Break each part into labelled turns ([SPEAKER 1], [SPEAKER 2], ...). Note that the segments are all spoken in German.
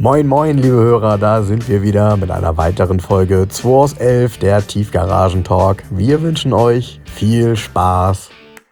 [SPEAKER 1] Moin moin liebe Hörer, da sind wir wieder mit einer weiteren Folge 2 aus 11, der Tiefgaragen-Talk. Wir wünschen euch viel Spaß.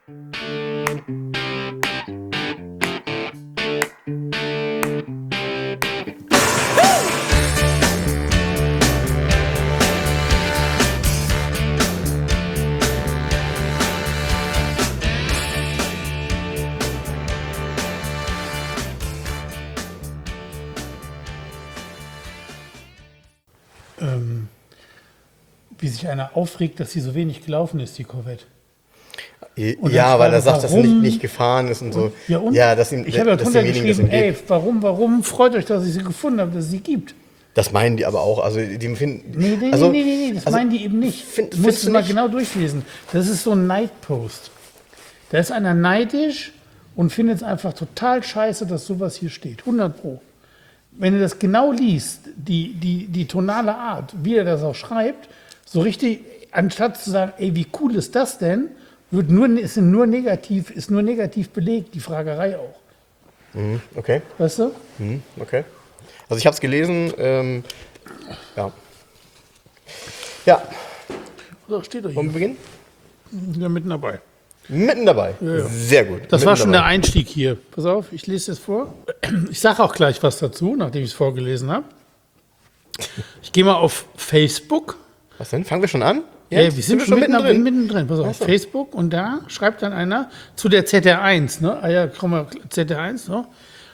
[SPEAKER 2] Wie sich einer aufregt, dass sie so wenig gelaufen ist, die Corvette.
[SPEAKER 3] Ja, weil er sagt, dass sie nicht gefahren ist und so.
[SPEAKER 2] Dass ihm, ich habe ja drunter geschrieben, warum freut euch, dass ich sie gefunden habe, dass es sie gibt.
[SPEAKER 3] Das meinen die aber auch. Also die finden.
[SPEAKER 2] Nee, das meinen die eben nicht. Du musst es mal genau durchlesen. Das ist so ein Neidpost. Da ist einer neidisch und findet es einfach total scheiße, dass sowas hier steht. 100 Pro. Wenn du das genau liest, die tonale Art, wie er das auch schreibt, so richtig, anstatt zu sagen, ey, wie cool ist das denn, ist nur negativ belegt, die Fragerei auch.
[SPEAKER 3] Okay.
[SPEAKER 2] Weißt du?
[SPEAKER 3] Okay. Also ich habe es gelesen, ja. Ja.
[SPEAKER 2] So, steht doch hier.
[SPEAKER 3] Wollen wir beginnen?
[SPEAKER 2] Ja, mitten dabei.
[SPEAKER 3] Mitten dabei. Ja. Sehr gut.
[SPEAKER 2] Das war schon der Einstieg hier. Pass auf, ich lese es vor. Ich sage auch gleich was dazu, nachdem ich es vorgelesen habe. Ich gehe mal auf Facebook.
[SPEAKER 3] Was denn? Fangen wir schon an?
[SPEAKER 2] Ja, wir sind schon mittendrin. Pass auf, Facebook. Und da schreibt dann einer zu der ZR1. Ne? Ah ja, komm mal, ZR1. Ne?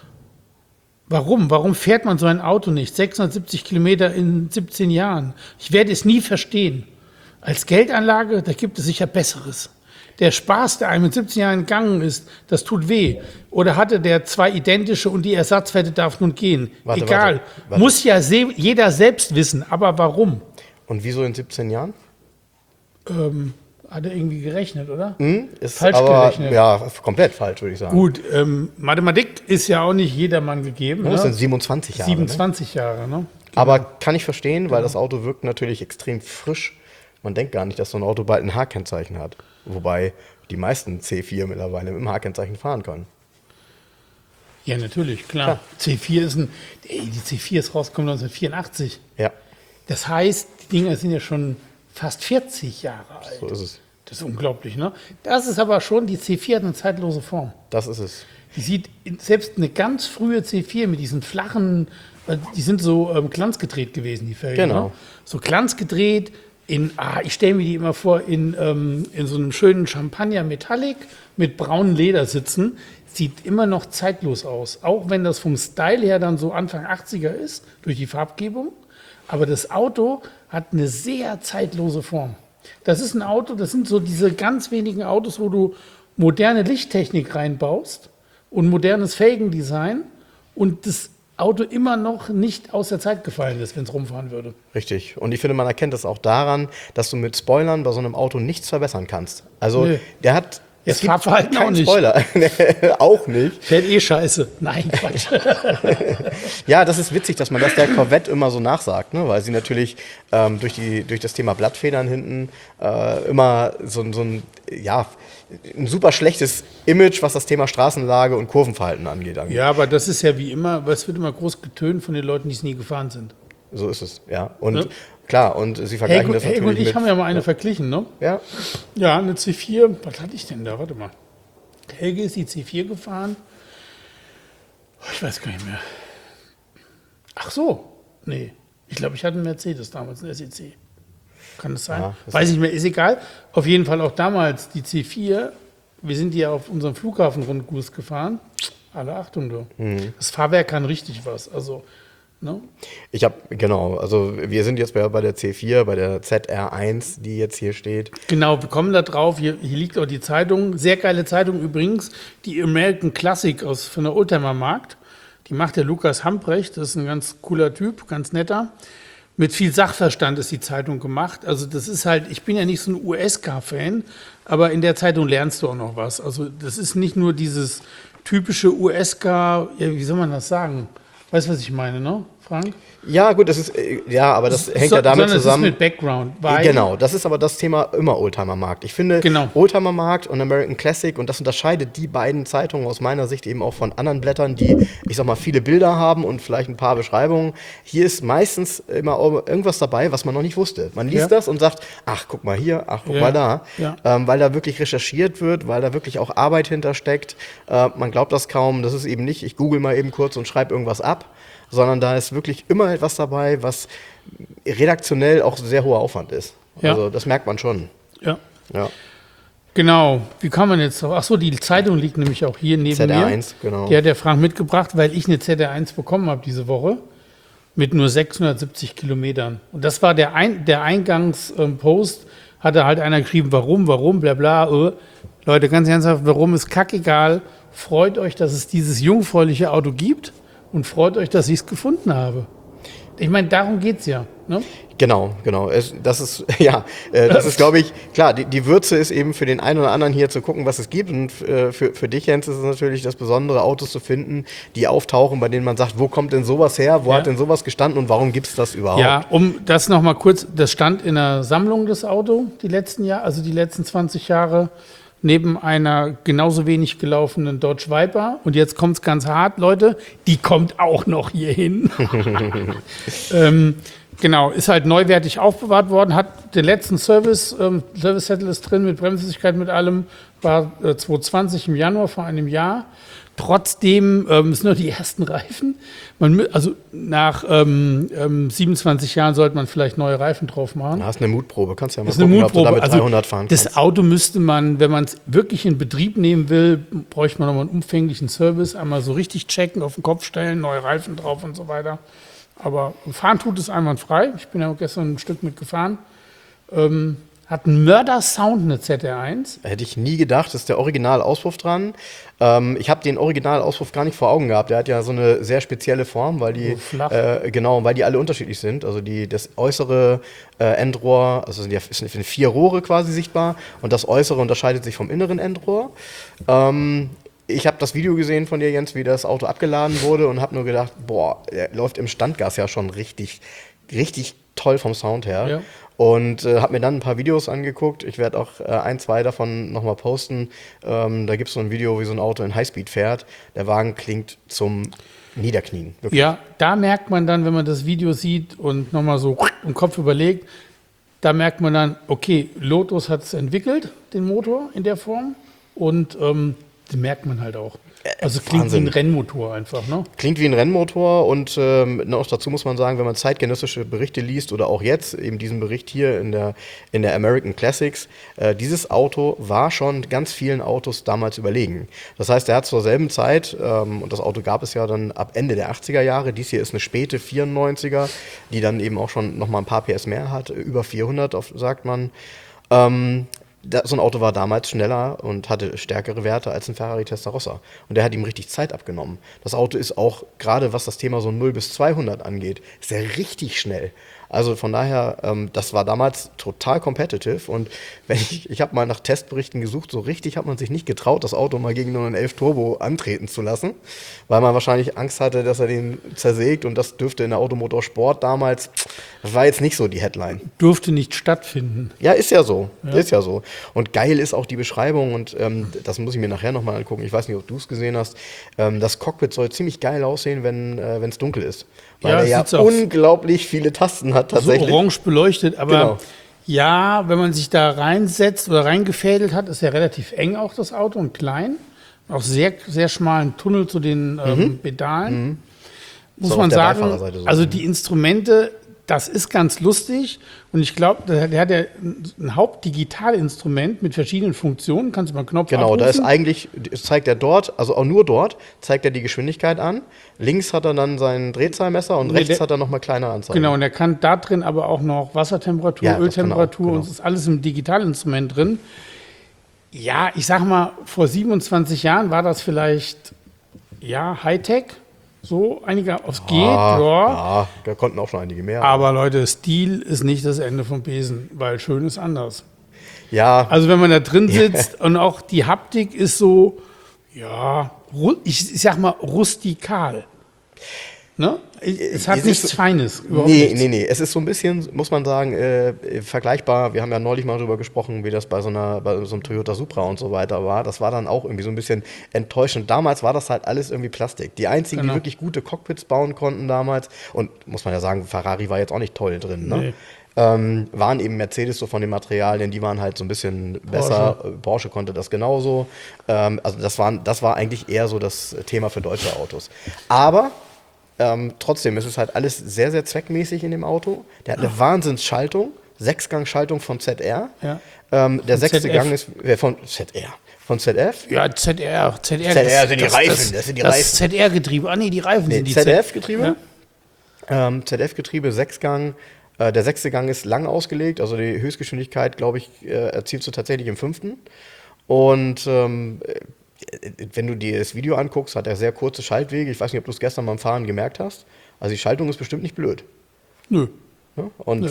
[SPEAKER 2] Warum fährt man so ein Auto nicht? 670 Kilometer in 17 Jahren. Ich werde es nie verstehen. Als Geldanlage, da gibt es sicher Besseres. Der Spaß, der einem mit 17 Jahren entgangen ist, das tut weh. Oder hatte der zwei identische und die Ersatzwette darf nun gehen. Egal. Warte. Muss ja jeder selbst wissen. Aber warum?
[SPEAKER 3] Und wieso in 17 Jahren?
[SPEAKER 2] Hat er irgendwie gerechnet, oder?
[SPEAKER 3] Ist
[SPEAKER 2] falsch
[SPEAKER 3] aber,
[SPEAKER 2] gerechnet.
[SPEAKER 3] Ja, komplett falsch, würde ich sagen.
[SPEAKER 2] Gut, Mathematik ist ja auch nicht jedermann gegeben.
[SPEAKER 3] Das sind 27 Jahre.
[SPEAKER 2] 27 Jahre, ne? Genau.
[SPEAKER 3] Aber kann ich verstehen, weil das Auto wirkt natürlich extrem frisch. Man denkt gar nicht, dass so ein Auto bald ein H-Kennzeichen hat. Wobei die meisten C4 mittlerweile mit dem H-Kennzeichen fahren können.
[SPEAKER 2] Ja, natürlich, klar. C4 ist die C4 ist rausgekommen 1984.
[SPEAKER 3] Ja.
[SPEAKER 2] Das heißt, die Dinger sind ja schon fast 40 Jahre alt.
[SPEAKER 3] So ist es.
[SPEAKER 2] Das ist unglaublich, ne? Das ist aber schon, die C4 hat eine zeitlose Form.
[SPEAKER 3] Das ist es.
[SPEAKER 2] Die sieht, selbst eine ganz frühe C4 mit diesen flachen, die sind so glanzgedreht gewesen, die Felgen.
[SPEAKER 3] Genau.
[SPEAKER 2] Ne? So glanzgedreht, ich stelle mir die immer vor, in so einem schönen Champagner Metallic mit braunen Ledersitzen. Sieht immer noch zeitlos aus. Auch wenn das vom Style her dann so Anfang 80er ist, durch die Farbgebung. Aber das Auto hat eine sehr zeitlose Form. Das ist ein Auto, das sind so diese ganz wenigen Autos, wo du moderne Lichttechnik reinbaust und modernes Felgendesign und das Auto immer noch nicht aus der Zeit gefallen ist, wenn es rumfahren würde.
[SPEAKER 3] Richtig. Und ich finde, man erkennt das auch daran, dass du mit Spoilern bei so einem Auto nichts verbessern kannst. Also der hat...
[SPEAKER 2] Das Fahrverhalten auch nicht.
[SPEAKER 3] Spoiler. Auch nicht.
[SPEAKER 2] Fährt scheiße. Nein, Quatsch.
[SPEAKER 3] Ja, das ist witzig, dass man das der Corvette immer so nachsagt, ne? Weil sie natürlich durch das Thema Blattfedern hinten immer so ein super schlechtes Image, was das Thema Straßenlage und Kurvenverhalten angeht.
[SPEAKER 2] Ja, aber das ist ja wie immer, es wird immer groß getönt von den Leuten, die es nie gefahren sind.
[SPEAKER 3] So ist es, ja. Und klar, und sie vergleichen das natürlich
[SPEAKER 2] und ich haben ja mal eine verglichen, ne?
[SPEAKER 3] Ja.
[SPEAKER 2] Ja, eine C4, was hatte ich denn da? Warte mal. Helge ist die C4 gefahren. Ich weiß gar nicht mehr. Ach so, nee. Ich glaube, ich hatte einen Mercedes damals, einen SEC. Kann das sein? Ja, weiß nicht mehr, ist egal. Auf jeden Fall auch damals die C4. Wir sind die auf unserem Flughafenrundkurs gefahren. Alle Achtung, du. Das Fahrwerk kann richtig was. Also, ne?
[SPEAKER 3] Also wir sind jetzt bei der C4, bei der ZR1, die jetzt hier steht.
[SPEAKER 2] Genau, wir kommen da drauf. Hier liegt auch die Zeitung. Sehr geile Zeitung übrigens. Die American Classic von der Oldtimer Markt. Die macht der Lukas Hamprecht. Das ist ein ganz cooler Typ, ganz netter. Mit viel Sachverstand ist die Zeitung gemacht. Also das ist halt, ich bin ja nicht so ein US-Car-Fan, aber in der Zeitung lernst du auch noch was. Also das ist nicht nur dieses typische US-Car, ja, wie soll man das sagen? Weißt du, was ich meine, ne, Frank?
[SPEAKER 3] Ja, gut, das ist, ja, aber das hängt ja damit zusammen.
[SPEAKER 2] Das ist mit Background. Weil
[SPEAKER 3] Genau, das ist aber das Thema immer Oldtimer-Markt. Ich finde,
[SPEAKER 2] Genau.
[SPEAKER 3] Oldtimer-Markt und American Classic, und das unterscheidet die beiden Zeitungen aus meiner Sicht eben auch von anderen Blättern, die, ich sag mal, viele Bilder haben und vielleicht ein paar Beschreibungen. Hier ist meistens immer irgendwas dabei, was man noch nicht wusste. Man liest das und sagt, ach, guck mal hier, ach, guck mal da.
[SPEAKER 2] Ja.
[SPEAKER 3] Weil da wirklich recherchiert wird, weil da wirklich auch Arbeit hintersteckt. Man glaubt das kaum. Das ist eben nicht, ich google mal eben kurz und schreibe irgendwas ab, sondern da ist wirklich immer etwas dabei, was redaktionell auch sehr hoher Aufwand ist.
[SPEAKER 2] Ja.
[SPEAKER 3] Also das merkt man schon.
[SPEAKER 2] Ja.
[SPEAKER 3] Ja.
[SPEAKER 2] Genau. Wie kann man jetzt drauf? Achso, die Zeitung liegt nämlich auch hier neben mir.
[SPEAKER 3] ZR1, genau.
[SPEAKER 2] Die hat der Frank mitgebracht, weil ich eine ZR1 bekommen habe diese Woche mit nur 670 Kilometern. Und das war der Eingangspost, hatte halt einer geschrieben, warum, bla bla. Leute, ganz ernsthaft, warum ist kackegal. Freut euch, dass es dieses jungfräuliche Auto gibt und freut euch, dass ich es gefunden habe. Ich meine, darum geht es ja. Ne?
[SPEAKER 3] Genau. Das ist, ja, das ist, glaube ich, klar, die Würze ist eben für den einen oder anderen hier zu gucken, was es gibt. Und für dich, Jens, ist es natürlich das Besondere, Autos zu finden, die auftauchen, bei denen man sagt, wo kommt denn sowas her, wo hat denn sowas gestanden und warum gibt es das überhaupt?
[SPEAKER 2] Ja, um das nochmal kurz, das stand in der Sammlung, das Auto, die letzten Jahre, also die letzten 20 Jahre, neben einer genauso wenig gelaufenen Dodge Viper. Und jetzt kommt es ganz hart, Leute, die kommt auch noch hier hin. Genau, ist halt neuwertig aufbewahrt worden, hat den letzten Service-Settle ist drin, mit Bremsflüssigkeit, mit allem, war 2020 im Januar vor einem Jahr. Trotzdem sind nur die ersten Reifen. Also nach 27 Jahren sollte man vielleicht neue Reifen drauf machen.
[SPEAKER 3] Da hast eine Mutprobe, kannst ja mal
[SPEAKER 2] Das ist eine
[SPEAKER 3] gucken,
[SPEAKER 2] Mutprobe.
[SPEAKER 3] ob du damit 300 fahren kannst.
[SPEAKER 2] Das Auto müsste man, wenn man es wirklich in Betrieb nehmen will, bräuchte man nochmal einen umfänglichen Service, einmal so richtig checken, auf den Kopf stellen, neue Reifen drauf und so weiter. Aber fahren tut es einwandfrei. Ich bin ja gestern ein Stück mitgefahren. Hat einen Mörder-Sound, eine ZR1.
[SPEAKER 3] Hätte ich nie gedacht, das ist der Originalauspuff dran. Ich habe den Originalauspuff gar nicht vor Augen gehabt. Der hat ja so eine sehr spezielle Form, weil die, weil die alle unterschiedlich sind. Also das äußere Endrohr, also es sind 4 Rohre quasi sichtbar und das äußere unterscheidet sich vom inneren Endrohr. Ich habe das Video gesehen von dir, Jens, wie das Auto abgeladen wurde und habe nur gedacht, boah, der läuft im Standgas ja schon richtig, richtig toll vom Sound her. Ja. Und habe mir dann ein paar Videos angeguckt. Ich werde auch 1, 2 davon nochmal posten. Da gibt es so ein Video, wie so ein Auto in Highspeed fährt. Der Wagen klingt zum Niederknien. Wirklich.
[SPEAKER 2] Ja, da merkt man dann, wenn man das Video sieht und nochmal so im Kopf überlegt, da merkt man dann, okay, Lotus hat es entwickelt, den Motor in der Form. Und das merkt man halt auch. Also es klingt wie ein Rennmotor einfach, ne?
[SPEAKER 3] Klingt wie ein Rennmotor und noch dazu muss man sagen, wenn man zeitgenössische Berichte liest oder auch jetzt eben diesen Bericht hier in der American Classics, dieses Auto war schon ganz vielen Autos damals überlegen. Das heißt, er hat zur selben Zeit, und das Auto gab es ja dann ab Ende der 80er Jahre, dies hier ist eine späte 94er, die dann eben auch schon noch mal ein paar PS mehr hat, über 400, sagt man. So ein Auto war damals schneller und hatte stärkere Werte als ein Ferrari Testarossa. Und der hat ihm richtig Zeit abgenommen. Das Auto ist auch, gerade was das Thema so 0 bis 200 angeht, ist er richtig schnell. Also von daher, das war damals total competitive. Und ich habe mal nach Testberichten gesucht, so richtig hat man sich nicht getraut, das Auto mal gegen 911 Turbo antreten zu lassen, weil man wahrscheinlich Angst hatte, dass er den zersägt. Und das dürfte in der Automotorsport damals, das war jetzt nicht so die Headline.
[SPEAKER 2] Durfte nicht stattfinden.
[SPEAKER 3] Ja, ist ja so. Ja. Ist ja so. Und geil ist auch die Beschreibung und das muss ich mir nachher nochmal angucken. Ich weiß nicht, ob du es gesehen hast. Das Cockpit soll ziemlich geil aussehen, wenn es dunkel ist. Weil er ja unglaublich viele Tasten hat tatsächlich.
[SPEAKER 2] So orange beleuchtet, aber ja, wenn man sich da reinsetzt oder reingefädelt hat, ist ja relativ eng auch das Auto und klein. Auch sehr, sehr schmalen Tunnel zu den Pedalen. Muss man sagen, so. Also die Instrumente, das ist ganz lustig und ich glaube, der hat ja ein Hauptdigitalinstrument mit verschiedenen Funktionen, kannst du mal einen Knopf abrufen.
[SPEAKER 3] Da ist eigentlich, zeigt er dort, also auch nur dort, zeigt er die Geschwindigkeit an. Links hat er dann sein Drehzahlmesser und rechts hat er nochmal kleine Anzeigen.
[SPEAKER 2] Genau, und er kann da drin aber auch noch Wassertemperatur, Öltemperatur und es ist alles im Digitalinstrument drin. Ja, ich sag mal, vor 27 Jahren war das vielleicht, Hightech. So, einige aufs geht,
[SPEAKER 3] ja, da konnten auch schon einige mehr.
[SPEAKER 2] Aber Leute, Stil ist nicht das Ende vom Besen, weil schön ist anders.
[SPEAKER 3] Ja.
[SPEAKER 2] Also wenn man da drin sitzt und auch die Haptik ist so, ich sag mal rustikal. Ne? Es hat
[SPEAKER 3] Es
[SPEAKER 2] nichts
[SPEAKER 3] ist-
[SPEAKER 2] Feines. Überhaupt
[SPEAKER 3] Nee,
[SPEAKER 2] nichts.
[SPEAKER 3] nee. Es ist so ein bisschen, muss man sagen, vergleichbar. Wir haben ja neulich mal darüber gesprochen, wie das bei so einem Toyota Supra und so weiter war. Das war dann auch irgendwie so ein bisschen enttäuschend. Damals war das halt alles irgendwie Plastik. Die einzigen,
[SPEAKER 2] Genau.
[SPEAKER 3] die wirklich gute Cockpits bauen konnten damals, und muss man ja sagen, Ferrari war jetzt auch nicht toll drin, ne?
[SPEAKER 2] Nee.
[SPEAKER 3] Waren eben Mercedes so von den Materialien, die waren halt so ein bisschen besser. Porsche konnte das genauso. Also das war eigentlich eher so das Thema für deutsche Autos. Aber trotzdem ist es halt alles sehr, sehr zweckmäßig in dem Auto. Der hat eine Wahnsinnsschaltung, 6-Gang-Schaltung von ZR.
[SPEAKER 2] Ja.
[SPEAKER 3] Der 6.
[SPEAKER 2] ZF.
[SPEAKER 3] Gang ist von ZR. Von ZF?
[SPEAKER 2] Ja, ZR.
[SPEAKER 3] ZR sind die Reifen, das sind die Reifen.
[SPEAKER 2] Das ZR-Getriebe. Ah, nee, die Reifen
[SPEAKER 3] Nee,
[SPEAKER 2] sind die
[SPEAKER 3] ZF-Getriebe.
[SPEAKER 2] Ja.
[SPEAKER 3] ZF-Getriebe, 6-Gang. Der 6. Gang ist lang ausgelegt, also die Höchstgeschwindigkeit, glaube ich, erzielst du tatsächlich im 5. Und wenn du dir das Video anguckst, hat er sehr kurze Schaltwege. Ich weiß nicht, ob du es gestern beim Fahren gemerkt hast. Also die Schaltung ist bestimmt nicht blöd.
[SPEAKER 2] Nö.
[SPEAKER 3] Ne? Und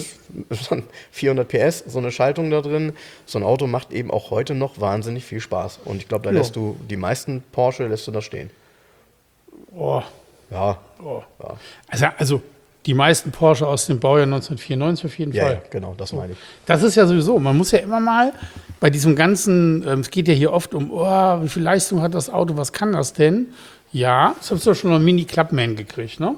[SPEAKER 3] 400 PS, so eine Schaltung da drin. So ein Auto macht eben auch heute noch wahnsinnig viel Spaß. Und ich glaube, da
[SPEAKER 2] Ja.
[SPEAKER 3] lässt du die meisten Porsche lässt du da stehen.
[SPEAKER 2] Oh.
[SPEAKER 3] Ja,
[SPEAKER 2] Oh.
[SPEAKER 3] ja.
[SPEAKER 2] Also die meisten Porsche aus dem Baujahr 1994 auf jeden
[SPEAKER 3] Ja,
[SPEAKER 2] Fall.
[SPEAKER 3] ja, genau, das meine ich.
[SPEAKER 2] Das ist ja sowieso, man muss ja immer mal bei diesem ganzen, es geht ja hier oft um, wie viel Leistung hat das Auto, was kann das denn? Ja, das hast du schon mal einen Mini-Clubman gekriegt, ne?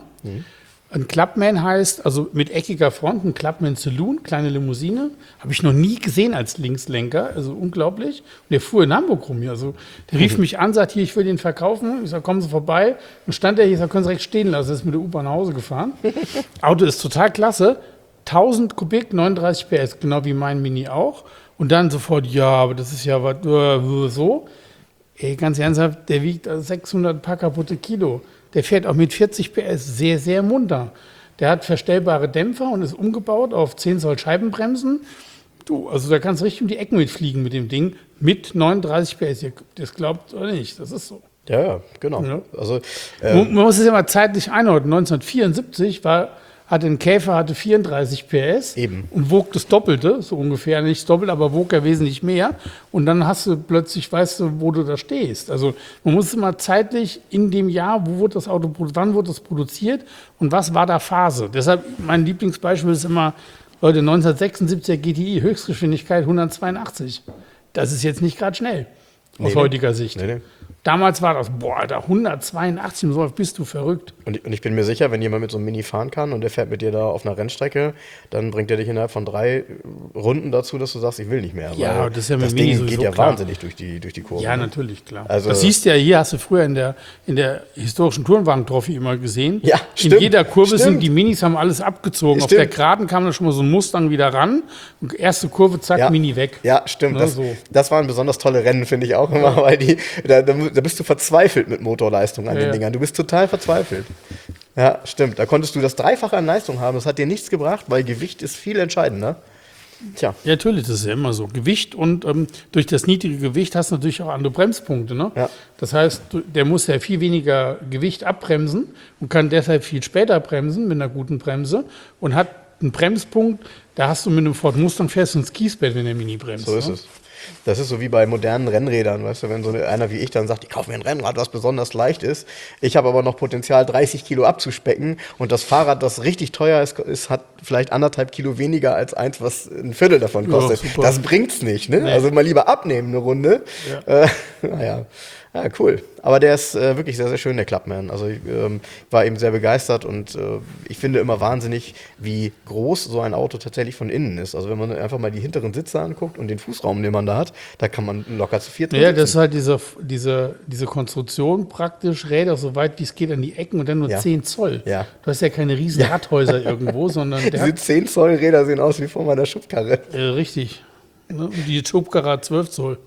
[SPEAKER 2] Ein Clubman heißt, also mit eckiger Front, ein Clubman Saloon, kleine Limousine, habe ich noch nie gesehen als Linkslenker, also unglaublich. Und der fuhr in Hamburg rum hier, also der rief mich an, sagt hier, ich will den verkaufen. Ich sag, kommen Sie vorbei. Dann stand er hier, ich sag, können Sie direkt stehen lassen, ist mit der U-Bahn nach Hause gefahren. Auto ist total klasse, 1000 Kubik, 39 PS, genau wie mein Mini auch. Und dann sofort, ja, aber das ist ja was, so. Ey, ganz ernsthaft, der wiegt 600 paar kaputte Kilo. Der fährt auch mit 40 PS sehr, sehr munter. Der hat verstellbare Dämpfer und ist umgebaut auf 10 Zoll Scheibenbremsen. Du, also da kannst du richtig um die Ecken mitfliegen mit dem Ding. Mit 39 PS. Ihr das glaubt oder nicht, das ist so.
[SPEAKER 3] Ja, genau.
[SPEAKER 2] Ja.
[SPEAKER 3] Also,
[SPEAKER 2] Man muss es ja mal zeitlich einordnen. 1974 hatte ein Käfer 34 PS
[SPEAKER 3] Eben.
[SPEAKER 2] und wog das Doppelte, so ungefähr, nicht das Doppelte, aber wog ja wesentlich mehr. Und dann hast du plötzlich, weißt du, wo du da stehst. Also man muss immer zeitlich in dem Jahr, wann wurde das produziert und was war da Phase. Deshalb, mein Lieblingsbeispiel ist immer, Leute, 1976er GTI, Höchstgeschwindigkeit 182. Das ist jetzt nicht gerade schnell, aus
[SPEAKER 3] Nee.
[SPEAKER 2] heutiger Sicht.
[SPEAKER 3] Nee.
[SPEAKER 2] Damals war das, Alter, 182, so bist du verrückt.
[SPEAKER 3] Und ich bin mir sicher, wenn jemand mit so einem Mini fahren kann und der fährt mit dir da auf einer Rennstrecke, dann bringt er dich innerhalb von 3 Runden dazu, dass du sagst, ich will nicht mehr.
[SPEAKER 2] Ja,
[SPEAKER 3] Weil
[SPEAKER 2] das ist ja mit
[SPEAKER 3] das
[SPEAKER 2] Mini
[SPEAKER 3] Ding
[SPEAKER 2] sowieso
[SPEAKER 3] geht ja
[SPEAKER 2] klar.
[SPEAKER 3] wahnsinnig durch die Kurve.
[SPEAKER 2] Ja,
[SPEAKER 3] ne?
[SPEAKER 2] natürlich, klar.
[SPEAKER 3] Also-
[SPEAKER 2] das siehst du ja, hier hast du früher in der historischen Tourenwagen-Trophy immer gesehen.
[SPEAKER 3] Ja,
[SPEAKER 2] in
[SPEAKER 3] stimmt,
[SPEAKER 2] jeder Kurve sind
[SPEAKER 3] stimmt.
[SPEAKER 2] die Minis haben alles abgezogen. Auf
[SPEAKER 3] Stimmt.
[SPEAKER 2] der Geraden kam da schon mal so ein Mustang wieder ran. Und erste Kurve, zack,
[SPEAKER 3] Ja.
[SPEAKER 2] Mini weg.
[SPEAKER 3] Ja, stimmt.
[SPEAKER 2] Ne,
[SPEAKER 3] Das,
[SPEAKER 2] so.
[SPEAKER 3] das waren besonders tolle Rennen, finde ich auch immer, weil da bist du verzweifelt mit Motorleistung an
[SPEAKER 2] Ja,
[SPEAKER 3] den
[SPEAKER 2] ja.
[SPEAKER 3] Dingern. Du bist total verzweifelt. Ja, stimmt. Da konntest du das Dreifache an Leistung haben. Das hat dir nichts gebracht, weil Gewicht ist viel entscheidender. Tja,
[SPEAKER 2] Ja, natürlich, das ist ja immer so. Gewicht und durch das niedrige Gewicht hast du natürlich auch andere Bremspunkte. Ne?
[SPEAKER 3] Ja.
[SPEAKER 2] Das heißt, der muss ja viel weniger Gewicht abbremsen und kann deshalb viel später bremsen mit einer guten Bremse und hat einen Bremspunkt, da hast du mit einem Ford Mustang fährst du ins Kiesbett, wenn der Mini bremst.
[SPEAKER 3] so ist
[SPEAKER 2] ne?
[SPEAKER 3] es. Das ist so wie bei modernen Rennrädern, weißt du, wenn so einer wie ich dann sagt, ich kaufe mir ein Rennrad, was besonders leicht ist. Ich habe aber noch Potenzial, 30 Kilo abzuspecken und das Fahrrad, das richtig teuer ist, hat vielleicht 1,5 Kilo weniger als eins, was ein Viertel davon
[SPEAKER 2] Ja,
[SPEAKER 3] kostet.
[SPEAKER 2] super.
[SPEAKER 3] Das bringt's nicht, ne?
[SPEAKER 2] Nee.
[SPEAKER 3] Also mal lieber abnehmen eine Runde. Naja. Ja, cool. Aber der ist wirklich sehr, sehr schön, der Clubman. Also ich war eben sehr begeistert und ich finde immer wahnsinnig, wie groß so ein Auto tatsächlich von innen ist. Also wenn man einfach mal die hinteren Sitze anguckt und den Fußraum, den man da hat, da kann man locker zu 4 drin
[SPEAKER 2] Ja, das ist
[SPEAKER 3] sitzen.
[SPEAKER 2] halt diese Konstruktion praktisch, Räder so weit wie es geht an die Ecken und dann nur
[SPEAKER 3] Ja.
[SPEAKER 2] 10 Zoll.
[SPEAKER 3] Ja.
[SPEAKER 2] Du hast ja keine riesen Radhäuser irgendwo, sondern der
[SPEAKER 3] Diese
[SPEAKER 2] hat
[SPEAKER 3] 10 Zoll Räder sehen aus wie vor meiner Schubkarre.
[SPEAKER 2] richtig. Ne? Und die Schubkarre hat 12 Zoll.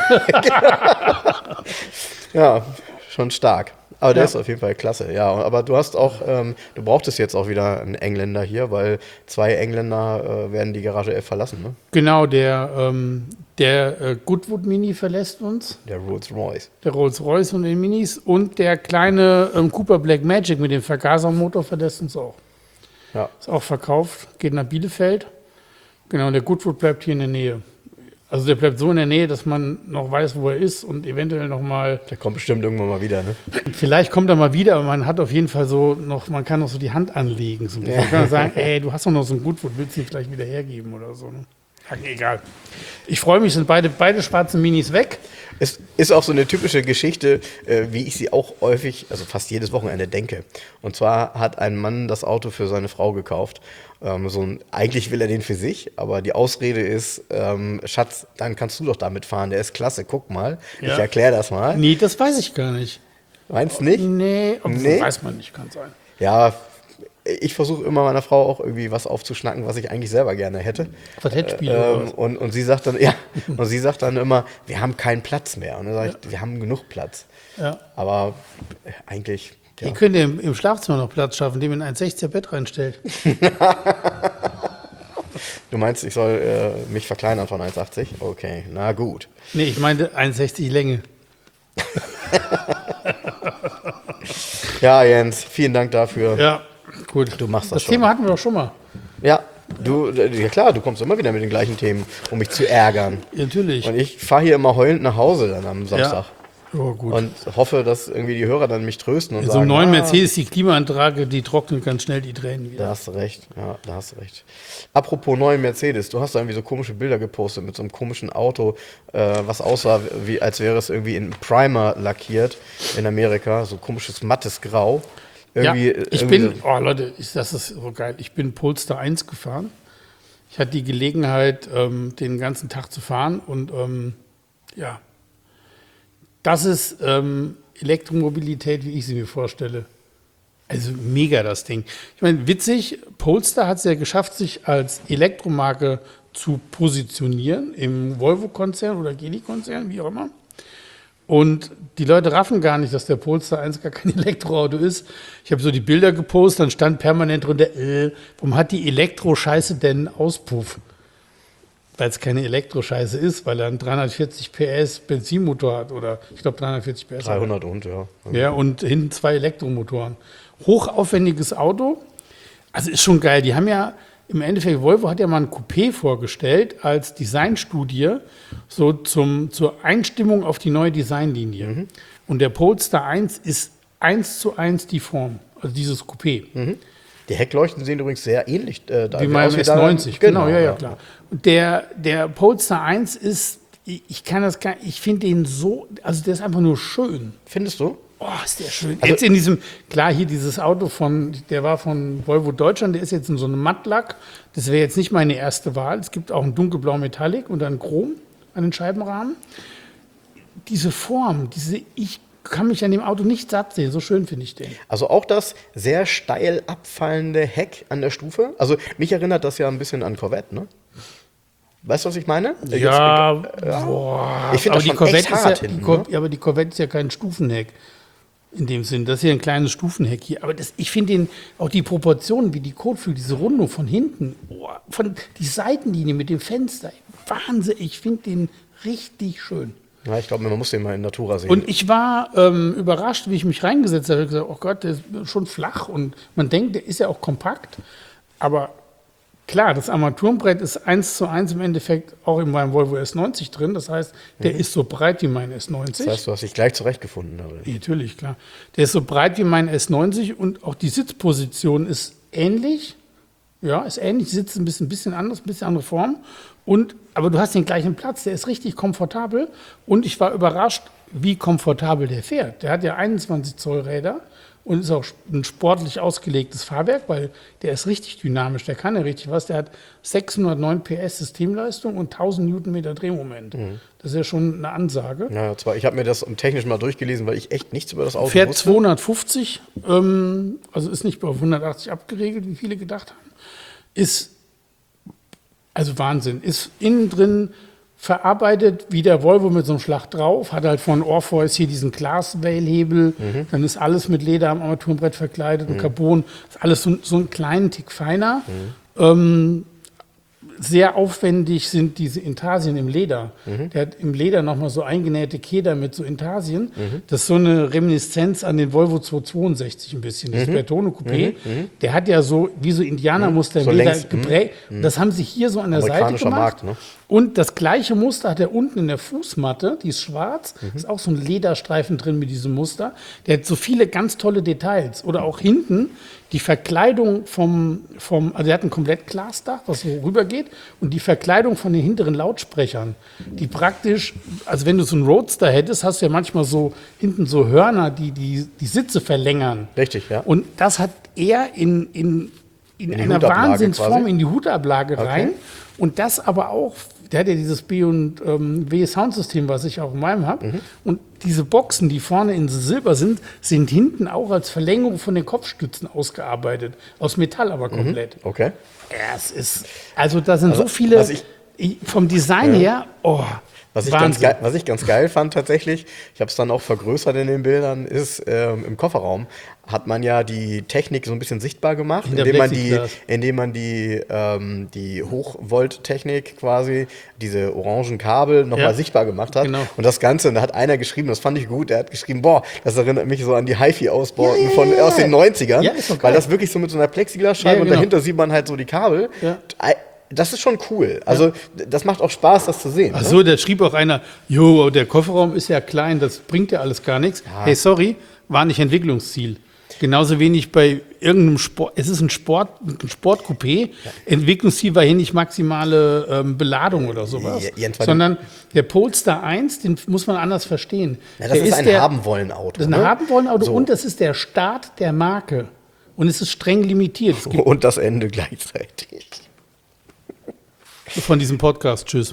[SPEAKER 3] Ja, schon stark. Aber der
[SPEAKER 2] Ja.
[SPEAKER 3] ist auf jeden Fall klasse. Ja, aber du hast auch, du brauchtest jetzt auch wieder einen Engländer hier, weil 2 Engländer werden die Garage 11 verlassen, ne?
[SPEAKER 2] Genau, der Goodwood Mini verlässt uns,
[SPEAKER 3] Der Rolls-Royce.
[SPEAKER 2] der Rolls-Royce und den Minis und der kleine Cooper Black Magic mit dem Vergasermotor verlässt uns auch.
[SPEAKER 3] Ja.
[SPEAKER 2] Ist auch verkauft, geht nach Bielefeld. Genau, der Goodwood bleibt hier in der Nähe. Also der bleibt so in der Nähe, dass man noch weiß, wo er ist und eventuell noch mal.
[SPEAKER 3] Der kommt bestimmt irgendwann mal wieder, ne?
[SPEAKER 2] Vielleicht kommt er mal wieder, aber man hat auf jeden Fall so noch, man kann noch so die Hand anlegen. So. Man kann sagen, ey, du hast doch noch so ein Gutwort, willst du ihn vielleicht wieder hergeben oder so. Ne? Ach, egal. Ich freue mich, sind beide schwarzen Minis weg.
[SPEAKER 3] Es ist auch so eine typische Geschichte, wie ich sie auch häufig, also fast jedes Wochenende denke. Und zwar hat ein Mann das Auto für seine Frau gekauft. Eigentlich will er den für sich, aber die Ausrede ist, Schatz, dann kannst du doch damit fahren, der ist klasse, guck mal.
[SPEAKER 2] Ja.
[SPEAKER 3] Ich erkläre das mal.
[SPEAKER 2] Nee, das weiß ich gar nicht.
[SPEAKER 3] Meinst du nicht?
[SPEAKER 2] Nee,
[SPEAKER 3] Nee?
[SPEAKER 2] weiß man nicht, kann sein.
[SPEAKER 3] Ja, ich versuche immer meiner Frau auch irgendwie was aufzuschnacken, was ich eigentlich selber gerne hätte.
[SPEAKER 2] Quartettspiel oder was?
[SPEAKER 3] Und sie sagt dann, ja, und sie sagt dann immer, wir haben keinen Platz mehr. Und dann sage ich, wir haben genug Platz.
[SPEAKER 2] Ja.
[SPEAKER 3] Aber eigentlich, ja.
[SPEAKER 2] Ihr könnt ja im Schlafzimmer noch Platz schaffen, indem ihr ein 1,60er Bett reinstellt.
[SPEAKER 3] Du meinst, ich soll mich verkleinern von 1,80? Okay, na gut.
[SPEAKER 2] Nee, ich meinte 1,60 Länge.
[SPEAKER 3] Ja, Jens, vielen Dank dafür.
[SPEAKER 2] Ja, gut.
[SPEAKER 3] Du machst das
[SPEAKER 2] Das
[SPEAKER 3] schon.
[SPEAKER 2] Thema hatten wir doch schon mal.
[SPEAKER 3] Ja, ja klar, du kommst immer wieder mit den gleichen Themen, um mich zu ärgern.
[SPEAKER 2] Natürlich.
[SPEAKER 3] Und ich fahre hier immer heulend nach Hause dann am Samstag.
[SPEAKER 2] Oh, gut.
[SPEAKER 3] Und hoffe, dass irgendwie die Hörer dann mich trösten und
[SPEAKER 2] so
[SPEAKER 3] sagen,
[SPEAKER 2] einen neuen Mercedes, die Klimaanlage, die trocknet ganz schnell die Tränen
[SPEAKER 3] da
[SPEAKER 2] wieder.
[SPEAKER 3] hast du recht, ja, da hast du recht. Apropos neuen Mercedes, du hast da irgendwie so komische Bilder gepostet mit so einem komischen Auto, was aussah, wie, als wäre es irgendwie in Primer lackiert in Amerika, so komisches mattes Grau. Irgendwie,
[SPEAKER 2] Leute, das ist so geil. Ich bin Polestar 1 gefahren. Ich hatte die Gelegenheit, den ganzen Tag zu fahren und ja, das ist Elektromobilität, wie ich sie mir vorstelle. Also mega das Ding. Ich meine, witzig, Polestar hat es ja geschafft, sich als Elektromarke zu positionieren im Volvo-Konzern oder Geely-Konzern, wie auch immer. Und die Leute raffen gar nicht, dass der Polestar 1 gar kein Elektroauto ist. Ich habe so die Bilder gepostet, dann stand permanent drunter, warum hat die Elektroscheiße denn Auspuff? Weil es keine Elektroscheiße ist, weil er einen 340 PS Benzinmotor hat oder ich glaube 340 PS.
[SPEAKER 3] 300 und, ja.
[SPEAKER 2] Ja, und hinten 2 Elektromotoren. Hochaufwendiges Auto. Also ist schon geil. Die haben ja im Endeffekt, Volvo hat ja mal ein Coupé vorgestellt als Designstudie, so zur Einstimmung auf die neue Designlinie.
[SPEAKER 3] Mhm.
[SPEAKER 2] Und der Polestar 1 ist 1:1 die Form, also dieses Coupé.
[SPEAKER 3] Mhm. Die Heckleuchten sehen übrigens sehr ähnlich
[SPEAKER 2] Wie meinem S90, genau, ja, klar. Und der Polestar 1 ist, ich finde den so, also der ist einfach nur schön.
[SPEAKER 3] Findest du?
[SPEAKER 2] Oh, ist der schön.
[SPEAKER 3] Also,
[SPEAKER 2] jetzt in diesem, klar, hier dieses Auto der war von Volvo Deutschland, der ist jetzt in so einem Mattlack. Das wäre jetzt nicht meine erste Wahl. Es gibt auch ein dunkelblau Metallic und ein Chrom an den Scheibenrahmen. Diese Form, ich kann mich an dem Auto nicht satt sehen. So schön finde ich den.
[SPEAKER 3] Also auch das sehr steil abfallende Heck an der Stufe. Also mich erinnert das ja ein bisschen an Corvette, ne? Weißt du, was ich meine?
[SPEAKER 2] Ja, boah.
[SPEAKER 3] Ich finde das schon echt hart hinten, ne?
[SPEAKER 2] Aber die Corvette ist ja kein Stufenheck. In dem Sinn, das ist hier ein kleines Stufenheck hier. Aber ich finde auch die Proportionen, wie die Kotflügel, diese Rundung von hinten, von die Seitenlinie mit dem Fenster, Wahnsinn, ich finde den richtig schön.
[SPEAKER 3] Ja, ich glaube, man muss den mal in Natura sehen.
[SPEAKER 2] Und ich war überrascht, wie ich mich reingesetzt habe. Ich habe gesagt, oh Gott, der ist schon flach und man denkt, der ist ja auch kompakt. Aber klar, das Armaturenbrett ist 1:1 im Endeffekt auch in meinem Volvo S90 drin. Das heißt, der ist so breit wie mein S90.
[SPEAKER 3] Das heißt, du hast dich gleich zurechtgefunden. Oder?
[SPEAKER 2] Natürlich, klar. Der ist so breit wie mein S90 und auch die Sitzposition ist ähnlich. Ja, ist ähnlich, sitzt ein bisschen anders, ein bisschen andere Form. Aber du hast den gleichen Platz, der ist richtig komfortabel. Und ich war überrascht, wie komfortabel der fährt. Der hat ja 21 Zoll Räder und ist auch ein sportlich ausgelegtes Fahrwerk, weil der ist richtig dynamisch, der kann ja richtig was. Der hat 609 PS Systemleistung und 1000 Newtonmeter Drehmoment. Das ist ja schon eine Ansage.
[SPEAKER 3] Ja, zwar, ich habe mir das technisch mal durchgelesen, weil ich echt nichts über das Auto
[SPEAKER 2] Fährt
[SPEAKER 3] wusste.
[SPEAKER 2] 250, also ist nicht bei 180 abgeregelt, wie viele gedacht haben. Ist also Wahnsinn. Ist innen drin verarbeitet wie der Volvo mit so einem Schlag drauf, hat halt von Orpheus hier diesen Glas-Veil-Hebel, dann ist alles mit Leder am Armaturenbrett verkleidet und Carbon, ist alles so einen kleinen Tick feiner. sehr aufwendig sind diese Intarsien im Leder. Der hat im Leder nochmal so eingenähte Keder mit so Intarsien. Das ist so eine Reminiszenz an den Volvo 262 ein bisschen, das Bertone Coupé. Der hat ja so, wie so Indianermuster
[SPEAKER 3] So
[SPEAKER 2] im Leder
[SPEAKER 3] längs,
[SPEAKER 2] geprägt. Das haben sie hier so an der Seite
[SPEAKER 3] Amerikanischer
[SPEAKER 2] gemacht.
[SPEAKER 3] Markt, ne?
[SPEAKER 2] Und das gleiche Muster hat er unten in der Fußmatte, die ist schwarz, ist auch so ein Lederstreifen drin mit diesem Muster. Der hat so viele ganz tolle Details. Oder auch hinten die Verkleidung also er hat ein komplett Glasdach, was so rübergeht, und die Verkleidung von den hinteren Lautsprechern, die praktisch, also wenn du so einen Roadster hättest, hast du ja manchmal so hinten so Hörner, die Sitze verlängern.
[SPEAKER 3] Richtig, ja.
[SPEAKER 2] Und das hat er in einer
[SPEAKER 3] Hutablage
[SPEAKER 2] Wahnsinnsform
[SPEAKER 3] quasi?
[SPEAKER 2] in die Hutablage rein. Und das aber auch, der hat ja dieses B&W Soundsystem, was ich auch in meinem habe. Und diese Boxen, die vorne in Silber sind hinten auch als Verlängerung von den Kopfstützen ausgearbeitet. Aus Metall aber komplett.
[SPEAKER 3] Okay.
[SPEAKER 2] Ja, es ist, also da sind so viele,
[SPEAKER 3] was
[SPEAKER 2] vom Design her,
[SPEAKER 3] Was
[SPEAKER 2] Wahnsinn.
[SPEAKER 3] ich ganz geil fand tatsächlich, ich habe es dann auch vergrößert in den Bildern, ist im Kofferraum hat man ja die Technik so ein bisschen sichtbar gemacht,
[SPEAKER 2] Hinter
[SPEAKER 3] indem man die Hochvolt-Technik quasi, diese orangen Kabel nochmal sichtbar gemacht hat.
[SPEAKER 2] Genau.
[SPEAKER 3] Und das Ganze, da hat einer geschrieben, das fand ich gut, der hat geschrieben, boah, das erinnert mich so an die HiFi-Ausbauten aus den 90ern,
[SPEAKER 2] Ja, ist doch geil.
[SPEAKER 3] weil das wirklich so mit so einer Plexiglasscheibe
[SPEAKER 2] Ja,
[SPEAKER 3] und
[SPEAKER 2] genau.
[SPEAKER 3] dahinter sieht man halt so die Kabel.
[SPEAKER 2] Ja.
[SPEAKER 3] Das ist schon cool. Also das macht auch Spaß, das zu sehen.
[SPEAKER 2] Ach so, da schrieb auch einer, jo, der Kofferraum ist ja klein, das bringt ja alles gar nichts. Hey, sorry, war nicht Entwicklungsziel. Genauso wenig bei irgendeinem Sport, es ist ein Sportcoupé, Entwicklungsziel war hier nicht maximale Beladung oder sowas, sondern der Polestar 1, den muss man anders verstehen.
[SPEAKER 3] Ja, das ist ein Haben-Wollen-Auto.
[SPEAKER 2] Das ist ein Haben-Wollen-Auto und das ist der Start der Marke. Und es ist streng limitiert. Es gibt
[SPEAKER 3] Und das Ende gleichzeitig.
[SPEAKER 2] von diesem Podcast, tschüss.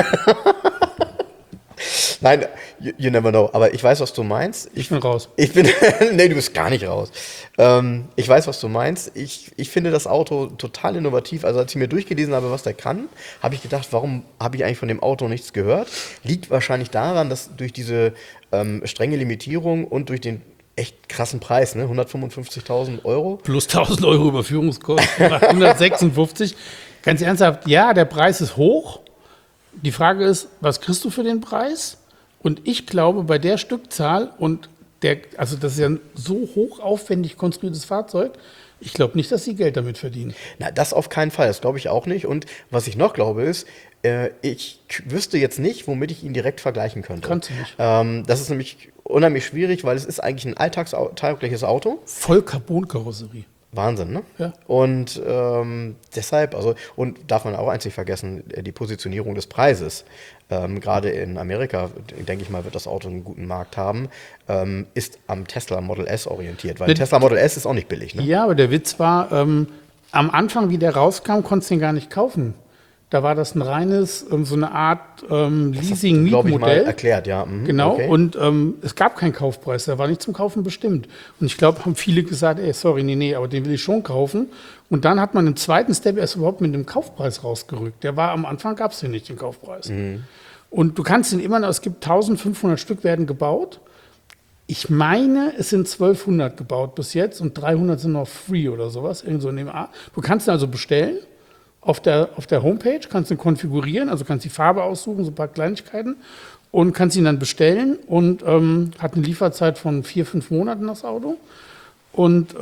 [SPEAKER 3] Nein, you never know. Aber ich weiß, was du meinst.
[SPEAKER 2] Ich bin raus.
[SPEAKER 3] Nee, du bist gar nicht raus. Ich weiß, was du meinst. Ich finde das Auto total innovativ. Also als ich mir durchgelesen habe, was der kann, habe ich gedacht, warum habe ich eigentlich von dem Auto nichts gehört? Liegt wahrscheinlich daran, dass durch diese strenge Limitierung und durch den echt krassen Preis, ne? 155.000 Euro.
[SPEAKER 2] Plus 1.000 Euro Überführungskosten, 156. Ganz ernsthaft, ja, der Preis ist hoch. Die Frage ist, was kriegst du für den Preis? Und ich glaube, bei der Stückzahl also das ist ja ein so hoch aufwendig konstruiertes Fahrzeug, ich glaube nicht, dass sie Geld damit verdienen.
[SPEAKER 3] Na, das auf keinen Fall, das glaube ich auch nicht. Und was ich noch glaube ist, ich wüsste jetzt nicht, womit ich ihn direkt vergleichen könnte.
[SPEAKER 2] Kannst du nicht.
[SPEAKER 3] Das ist nämlich unheimlich schwierig, weil es ist eigentlich ein alltagstaugliches Auto.
[SPEAKER 2] Voll Carbon-Karosserie.
[SPEAKER 3] Wahnsinn, ne?
[SPEAKER 2] Ja.
[SPEAKER 3] Und deshalb, und darf man auch eins nicht vergessen, die Positionierung des Preises. Gerade in Amerika, denke ich mal, wird das Auto einen guten Markt haben, ist am Tesla Model S orientiert, weil Tesla Model S ist auch nicht billig, ne?
[SPEAKER 2] Ja, aber der Witz war, am Anfang, wie der rauskam, konntest du ihn gar nicht kaufen. Da war das ein reines, so eine Art Leasing-Mietmodell.
[SPEAKER 3] Glaube ich mal erklärt, ja.
[SPEAKER 2] Genau,
[SPEAKER 3] okay.
[SPEAKER 2] und es gab keinen Kaufpreis, der war nicht zum Kaufen bestimmt. Und ich glaube, haben viele gesagt, sorry, nee, aber den will ich schon kaufen. Und dann hat man im zweiten Step erst überhaupt mit dem Kaufpreis rausgerückt. Der war am Anfang, gab es den nicht, den Kaufpreis. Und du kannst ihn immer noch, es gibt 1500 Stück werden gebaut. Ich meine, es sind 1200 gebaut bis jetzt und 300 sind noch free oder sowas, irgend so in dem Art. Du kannst ihn also bestellen. Auf der Homepage kannst du ihn konfigurieren, also kannst die Farbe aussuchen, so ein paar Kleinigkeiten und kannst ihn dann bestellen und hat eine Lieferzeit von 4-5 Monaten, das Auto. Und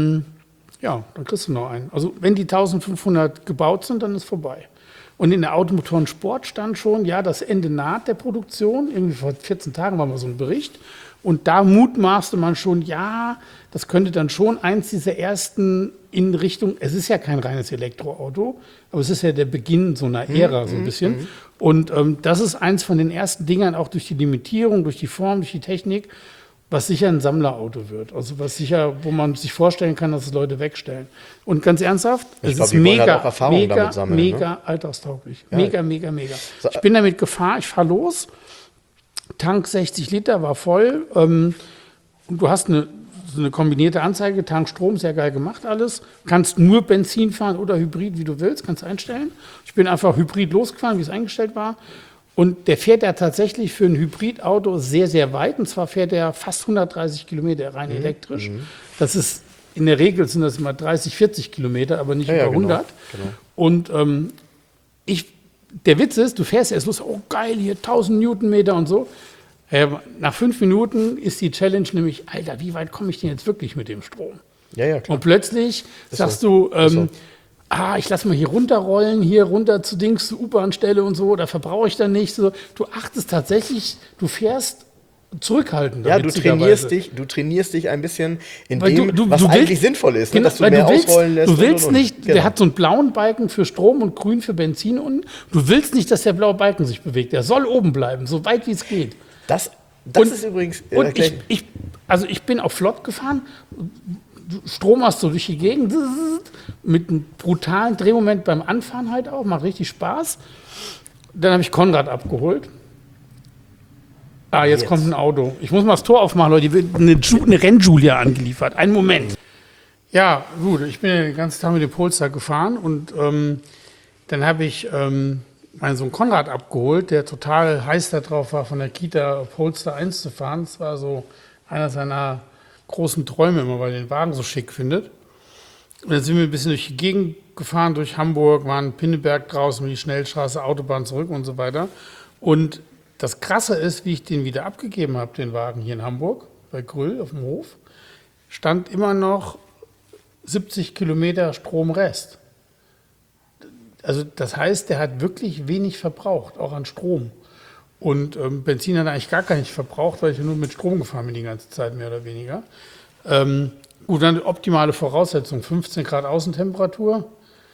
[SPEAKER 2] dann kriegst du noch einen. Also wenn die 1500 gebaut sind, dann ist vorbei. Und in der Automotoren Sport stand schon, ja, das Ende naht der Produktion. Irgendwie vor 14 Tagen war mal so ein Bericht. Und da mutmaßte man schon, ja, das könnte dann schon eins dieser ersten in Richtung, es ist ja kein reines Elektroauto, aber es ist ja der Beginn so einer Ära so ein bisschen. Und das ist eins von den ersten Dingern, auch durch die Limitierung, durch die Form, durch die Technik, was sicher ein Sammlerauto wird. Also was sicher, wo man sich vorstellen kann, dass es Leute wegstellen. Und ganz ernsthaft, es ist mega, mega alltagstauglich. Ja. Mega. Ich bin damit gefahren, ich fahre los, Tank 60 Liter, war voll. Und du hast eine kombinierte Anzeige, Tank Strom, sehr geil gemacht alles. Kannst nur Benzin fahren oder Hybrid, wie du willst, kannst einstellen. Ich bin einfach Hybrid losgefahren, wie es eingestellt war. Und der fährt ja tatsächlich für ein Hybridauto sehr, sehr weit. Und zwar fährt er fast 130 Kilometer rein elektrisch. Das ist, in der Regel sind das immer 30, 40 Kilometer, aber nicht über 100.
[SPEAKER 3] Genau.
[SPEAKER 2] Und der Witz ist, du fährst erst los, oh geil, hier 1000 Newtonmeter und so. Nach 5 Minuten ist die Challenge nämlich, Alter, wie weit komme ich denn jetzt wirklich mit dem Strom?
[SPEAKER 3] Ja, klar.
[SPEAKER 2] Und plötzlich sagst
[SPEAKER 3] so.
[SPEAKER 2] du, ich lass mal hier runterrollen, hier runter zu Dings, zur U-Bahn-Stelle und so, da verbrauche ich dann nicht. So. Du achtest tatsächlich, du fährst zurückhaltender.
[SPEAKER 3] Ja, du trainierst dich ein bisschen in
[SPEAKER 2] weil
[SPEAKER 3] dem, was eigentlich sinnvoll ist,
[SPEAKER 2] genau,
[SPEAKER 3] dass du mehr ausrollen lässt.
[SPEAKER 2] Du willst nicht,
[SPEAKER 3] genau.
[SPEAKER 2] Der hat so einen blauen Balken für Strom und grün für Benzin unten. Du willst nicht, dass der blaue Balken sich bewegt. Der soll oben bleiben, so weit wie es geht.
[SPEAKER 3] Das ist übrigens...
[SPEAKER 2] Und ich bin auf Flott gefahren, Strom hast du durch die Gegend, mit einem brutalen Drehmoment beim Anfahren halt auch, macht richtig Spaß. Dann habe ich Konrad abgeholt. Jetzt kommt ein Auto. Ich muss mal das Tor aufmachen, Leute. Die wird eine Renn-Julia angeliefert. Einen Moment. Ja, gut. Ich bin den ganzen Tag mit dem Polestar gefahren und dann habe ich meinen Sohn Konrad abgeholt, der total heiß darauf war, von der Kita Polestar 1 zu fahren. Das war so einer seiner großen Träume immer, weil er den Wagen so schick findet. Und dann sind wir ein bisschen durch die Gegend gefahren, durch Hamburg, waren in Pinneberg draußen, die Schnellstraße, Autobahn zurück und so weiter. Und das Krasse ist, wie ich den wieder abgegeben habe, den Wagen hier in Hamburg, bei Grüll auf dem Hof, stand immer noch 70 Kilometer Stromrest. Also das heißt, der hat wirklich wenig verbraucht, auch an Strom. Und Benzin hat er eigentlich gar nicht verbraucht, weil ich nur mit Strom gefahren bin die ganze Zeit, mehr oder weniger. Gut, dann optimale Voraussetzung, 15 Grad Außentemperatur.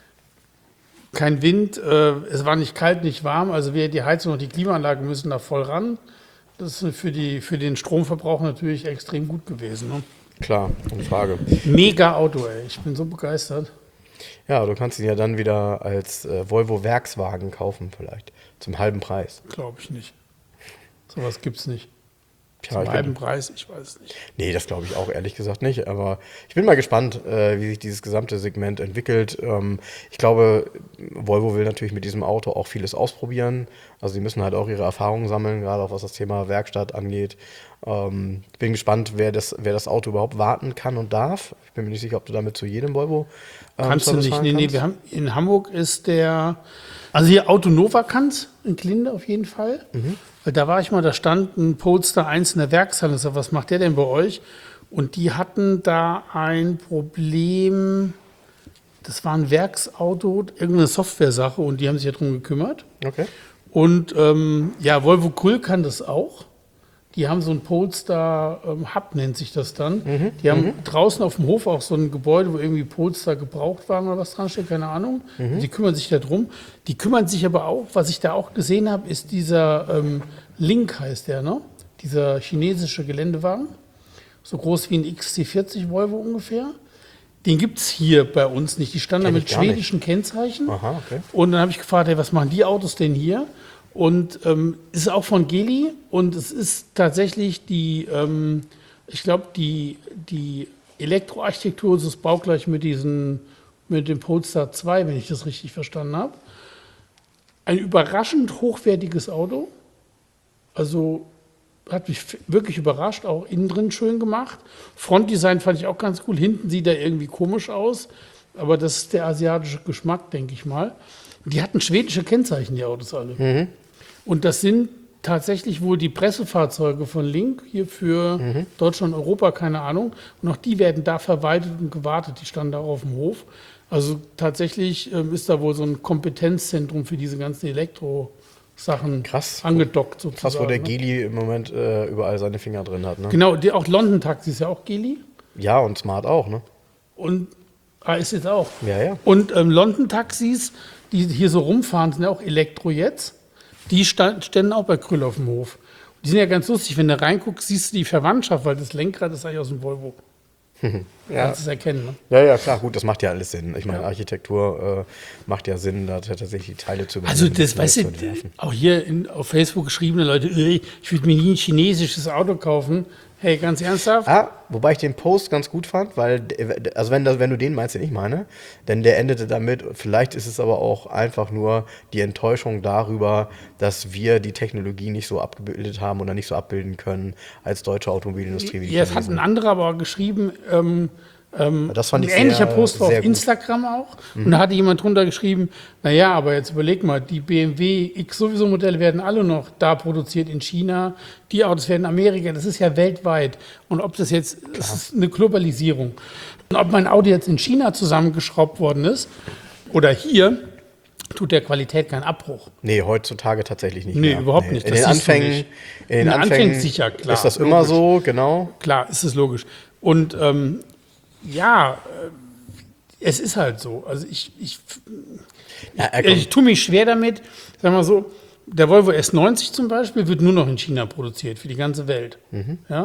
[SPEAKER 2] Kein Wind, es war nicht kalt, nicht warm, also weder die Heizung noch die Klimaanlage müssen da voll ran. Das ist für den Stromverbrauch natürlich extrem gut gewesen. Ne?
[SPEAKER 3] Klar, ohne Frage.
[SPEAKER 2] Mega Auto, ey. Ich bin so begeistert.
[SPEAKER 3] Ja, du kannst ihn ja dann wieder als Volvo Werkswagen kaufen vielleicht, zum halben Preis.
[SPEAKER 2] Glaube ich nicht. Sowas gibt's nicht.
[SPEAKER 3] Tja,
[SPEAKER 2] Zum halben Preis, ich weiß es nicht.
[SPEAKER 3] Nee, das glaube ich auch ehrlich gesagt nicht. Aber ich bin mal gespannt, wie sich dieses gesamte Segment entwickelt. Ich glaube, Volvo will natürlich mit diesem Auto auch vieles ausprobieren. Also sie müssen halt auch ihre Erfahrungen sammeln, gerade auch was das Thema Werkstatt angeht. Bin gespannt, wer das Auto überhaupt warten kann und darf. Ich bin mir nicht sicher, ob du damit zu jedem Volvo
[SPEAKER 2] kannst du nicht. Nee, wir haben in Hamburg ist also hier Autonova kann's, in Glinde auf jeden Fall. Weil da war ich mal, da stand ein Polestar 1 in der Werkshalle. Ich sag, was macht der denn bei euch? Und die hatten da ein Problem, das war ein Werksauto, irgendeine Software-Sache und die haben sich ja drum gekümmert.
[SPEAKER 3] Okay.
[SPEAKER 2] Und Volvo Grüll kann das auch. Die haben so ein Polestar Hub, nennt sich das dann. Die haben draußen auf dem Hof auch so ein Gebäude, wo irgendwie Polestar Gebrauchtwagen oder was dran steht, keine Ahnung. Die kümmern sich da drum. Die kümmern sich aber auch, was ich da auch gesehen habe, ist dieser Link heißt der, ne? Dieser chinesische Geländewagen. So groß wie ein XC40 Volvo ungefähr. Den gibt es hier bei uns nicht. Die standen da mit schwedischen Kennzeichen.
[SPEAKER 3] Aha, okay.
[SPEAKER 2] Und dann habe ich gefragt, hey, was machen die Autos denn hier? Und ist auch von Geely und es ist tatsächlich ich glaube, die Elektroarchitektur ist das baugleich mit dem Polestar 2, wenn ich das richtig verstanden habe. Ein überraschend hochwertiges Auto. Also hat mich wirklich überrascht, auch innen drin schön gemacht. Frontdesign fand ich auch ganz cool. Hinten sieht er irgendwie komisch aus, aber das ist der asiatische Geschmack, denke ich mal. Die hatten schwedische Kennzeichen, die Autos alle. Und das sind tatsächlich wohl die Pressefahrzeuge von Link hier für Deutschland, Europa, keine Ahnung. Und auch die werden da verwaltet und gewartet. Die standen da auf dem Hof. Also tatsächlich ist da wohl so ein Kompetenzzentrum für diese ganzen Elektro-Sachen angedockt sozusagen.
[SPEAKER 3] Krass, wo der Geely im Moment überall seine Finger drin hat. Ne?
[SPEAKER 2] Genau, auch London Taxi ist ja auch Geely.
[SPEAKER 3] Ja, und Smart auch, ne?
[SPEAKER 2] Und ist jetzt auch.
[SPEAKER 3] Ja.
[SPEAKER 2] Und London Taxis, die hier so rumfahren, sind ja auch Elektro jetzt. Die standen auch bei Grüll auf dem Hof. Die sind ja ganz lustig, wenn du reinguckst, siehst du die Verwandtschaft, weil das Lenkrad ist eigentlich aus dem Volvo. Du kannst es erkennen. Ne?
[SPEAKER 3] Ja, klar, gut, das macht ja alles Sinn. Ich meine, Architektur macht ja Sinn, da tatsächlich die Teile zu übernehmen.
[SPEAKER 2] Also das, weißt du, auch hier auf Facebook geschriebene Leute, ich würde mir nie ein chinesisches Auto kaufen. Hey, ganz ernsthaft?
[SPEAKER 3] Wobei ich den Post ganz gut fand, weil, also wenn du den meinst, den ich meine, denn der endete damit, vielleicht ist es aber auch einfach nur die Enttäuschung darüber, dass wir die Technologie nicht so abgebildet haben oder nicht so abbilden können als deutsche Automobilindustrie. Wie die
[SPEAKER 2] Jetzt hat ein anderer aber geschrieben,
[SPEAKER 3] Das fand
[SPEAKER 2] ein
[SPEAKER 3] ich
[SPEAKER 2] ähnlicher
[SPEAKER 3] sehr,
[SPEAKER 2] Post war
[SPEAKER 3] sehr
[SPEAKER 2] auf
[SPEAKER 3] gut.
[SPEAKER 2] Instagram auch. Und da hatte jemand drunter geschrieben, naja, aber jetzt überleg mal, die BMW X sowieso Modelle werden alle noch da produziert in China, die Autos werden in Amerika, das ist ja weltweit. Und ob das jetzt, das ist eine Globalisierung. Und ob mein Auto jetzt in China zusammengeschraubt worden ist oder hier, tut der Qualität keinen Abbruch.
[SPEAKER 3] Nee, heutzutage tatsächlich nicht
[SPEAKER 2] Nee,
[SPEAKER 3] mehr.
[SPEAKER 2] überhaupt nicht.
[SPEAKER 3] In
[SPEAKER 2] Das
[SPEAKER 3] den
[SPEAKER 2] siehst du
[SPEAKER 3] Anfängen,
[SPEAKER 2] nicht.
[SPEAKER 3] in den Anfängen
[SPEAKER 2] sicher, klar,
[SPEAKER 3] ist das immer
[SPEAKER 2] logisch.
[SPEAKER 3] so, genau.
[SPEAKER 2] Klar, ist es logisch. Und ja, es ist halt so. Also ich tue mich schwer damit, sagen wir so, der Volvo S90 zum Beispiel wird nur noch in China produziert, für die ganze Welt. Ja?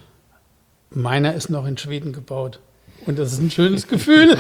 [SPEAKER 2] Meiner ist noch in Schweden gebaut. Und das ist ein schönes Gefühl.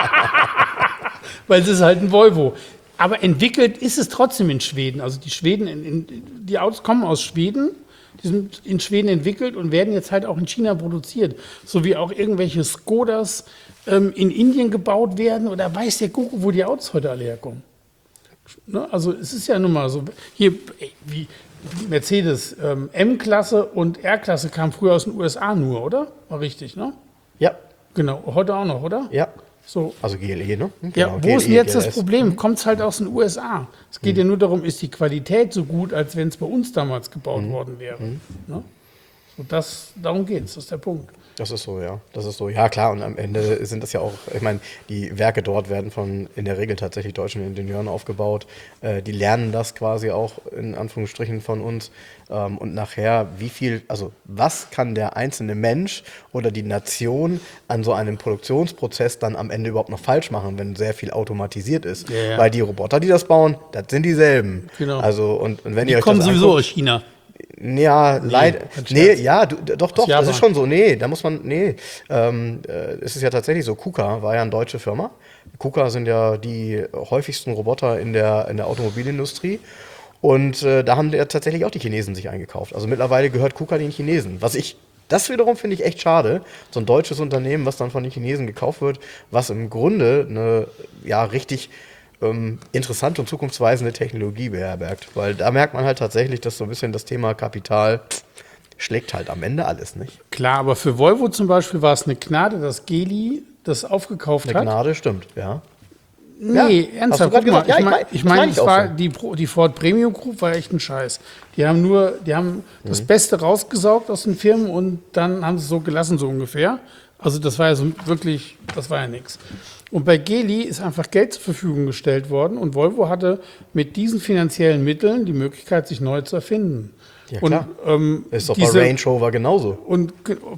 [SPEAKER 2] Weil es ist halt ein Volvo. Aber entwickelt ist es trotzdem in Schweden. Also die Schweden, die Autos kommen aus Schweden, die sind in Schweden entwickelt und werden jetzt halt auch in China produziert. So wie auch irgendwelche Skodas in Indien gebaut werden oder weiß der Kuckuck, wo die Autos heute alle herkommen. Ne? Also es ist ja nun mal so, hier, wie Mercedes, M-Klasse und R-Klasse kamen früher aus den USA nur, oder? War richtig, ne?
[SPEAKER 3] Ja,
[SPEAKER 2] Genau, heute auch noch, oder?
[SPEAKER 3] ja.
[SPEAKER 2] So.
[SPEAKER 3] Also GLE, ne?
[SPEAKER 2] Ja,
[SPEAKER 3] Genau,
[SPEAKER 2] wo ist denn
[SPEAKER 3] GLE,
[SPEAKER 2] jetzt das
[SPEAKER 3] GLS.
[SPEAKER 2] Problem? Kommt es halt aus den USA. Es geht ja nur darum, ist die Qualität so gut, als wenn es bei uns damals gebaut worden wäre. Ne? So darum geht es, das ist der Punkt.
[SPEAKER 3] Das ist so, ja. Das ist so. Ja, klar. Und am Ende sind das ja auch, ich meine, die Werke dort werden von in der Regel tatsächlich deutschen Ingenieuren aufgebaut. Die lernen das quasi auch in Anführungsstrichen von uns. Und nachher, was kann der einzelne Mensch oder die Nation an so einem Produktionsprozess dann am Ende überhaupt noch falsch machen, wenn sehr viel automatisiert ist?
[SPEAKER 2] Ja, ja.
[SPEAKER 3] Weil die Roboter, die das bauen, das sind dieselben.
[SPEAKER 2] Genau.
[SPEAKER 3] Also, und wenn
[SPEAKER 2] Die
[SPEAKER 3] ihr euch
[SPEAKER 2] kommen
[SPEAKER 3] das
[SPEAKER 2] sowieso
[SPEAKER 3] anguckt,
[SPEAKER 2] aus China.
[SPEAKER 3] ja, leider.
[SPEAKER 2] ein
[SPEAKER 3] Nee,
[SPEAKER 2] Scherz.
[SPEAKER 3] ja, doch, das
[SPEAKER 2] Japan.
[SPEAKER 3] ist schon so. Nee, da muss man, es ist ja tatsächlich so. KUKA war ja eine deutsche Firma. KUKA sind ja die häufigsten Roboter in der Automobilindustrie. Und da haben ja tatsächlich auch die Chinesen sich eingekauft. Also mittlerweile gehört KUKA den Chinesen. Das wiederum finde ich echt schade. So ein deutsches Unternehmen, was dann von den Chinesen gekauft wird, was im Grunde eine, richtig interessante und zukunftsweisende Technologie beherbergt. Weil da merkt man halt tatsächlich, dass so ein bisschen das Thema Kapital schlägt halt am Ende alles, nicht?
[SPEAKER 2] Klar, aber für Volvo zum Beispiel war es eine Gnade, dass Geely das aufgekauft
[SPEAKER 3] Eine
[SPEAKER 2] hat.
[SPEAKER 3] Gnade, stimmt, ja.
[SPEAKER 2] Nee,
[SPEAKER 3] Ja, hast du
[SPEAKER 2] ernsthaft.
[SPEAKER 3] grad
[SPEAKER 2] Guck mal,
[SPEAKER 3] gesagt. Ja,
[SPEAKER 2] ich
[SPEAKER 3] das meine
[SPEAKER 2] meine,
[SPEAKER 3] ich
[SPEAKER 2] es
[SPEAKER 3] auch
[SPEAKER 2] war
[SPEAKER 3] so.
[SPEAKER 2] die Ford Premium Group war echt ein Scheiß. Die haben das Beste rausgesaugt aus den Firmen und dann haben sie es so gelassen, so ungefähr. Also das war ja so wirklich, das war ja nichts. Und bei Geely ist einfach Geld zur Verfügung gestellt worden und Volvo hatte mit diesen finanziellen Mitteln die Möglichkeit, sich neu zu erfinden.
[SPEAKER 3] Ja, klar.
[SPEAKER 2] Und,
[SPEAKER 3] Ist doch bei Range Rover genauso.
[SPEAKER 2] und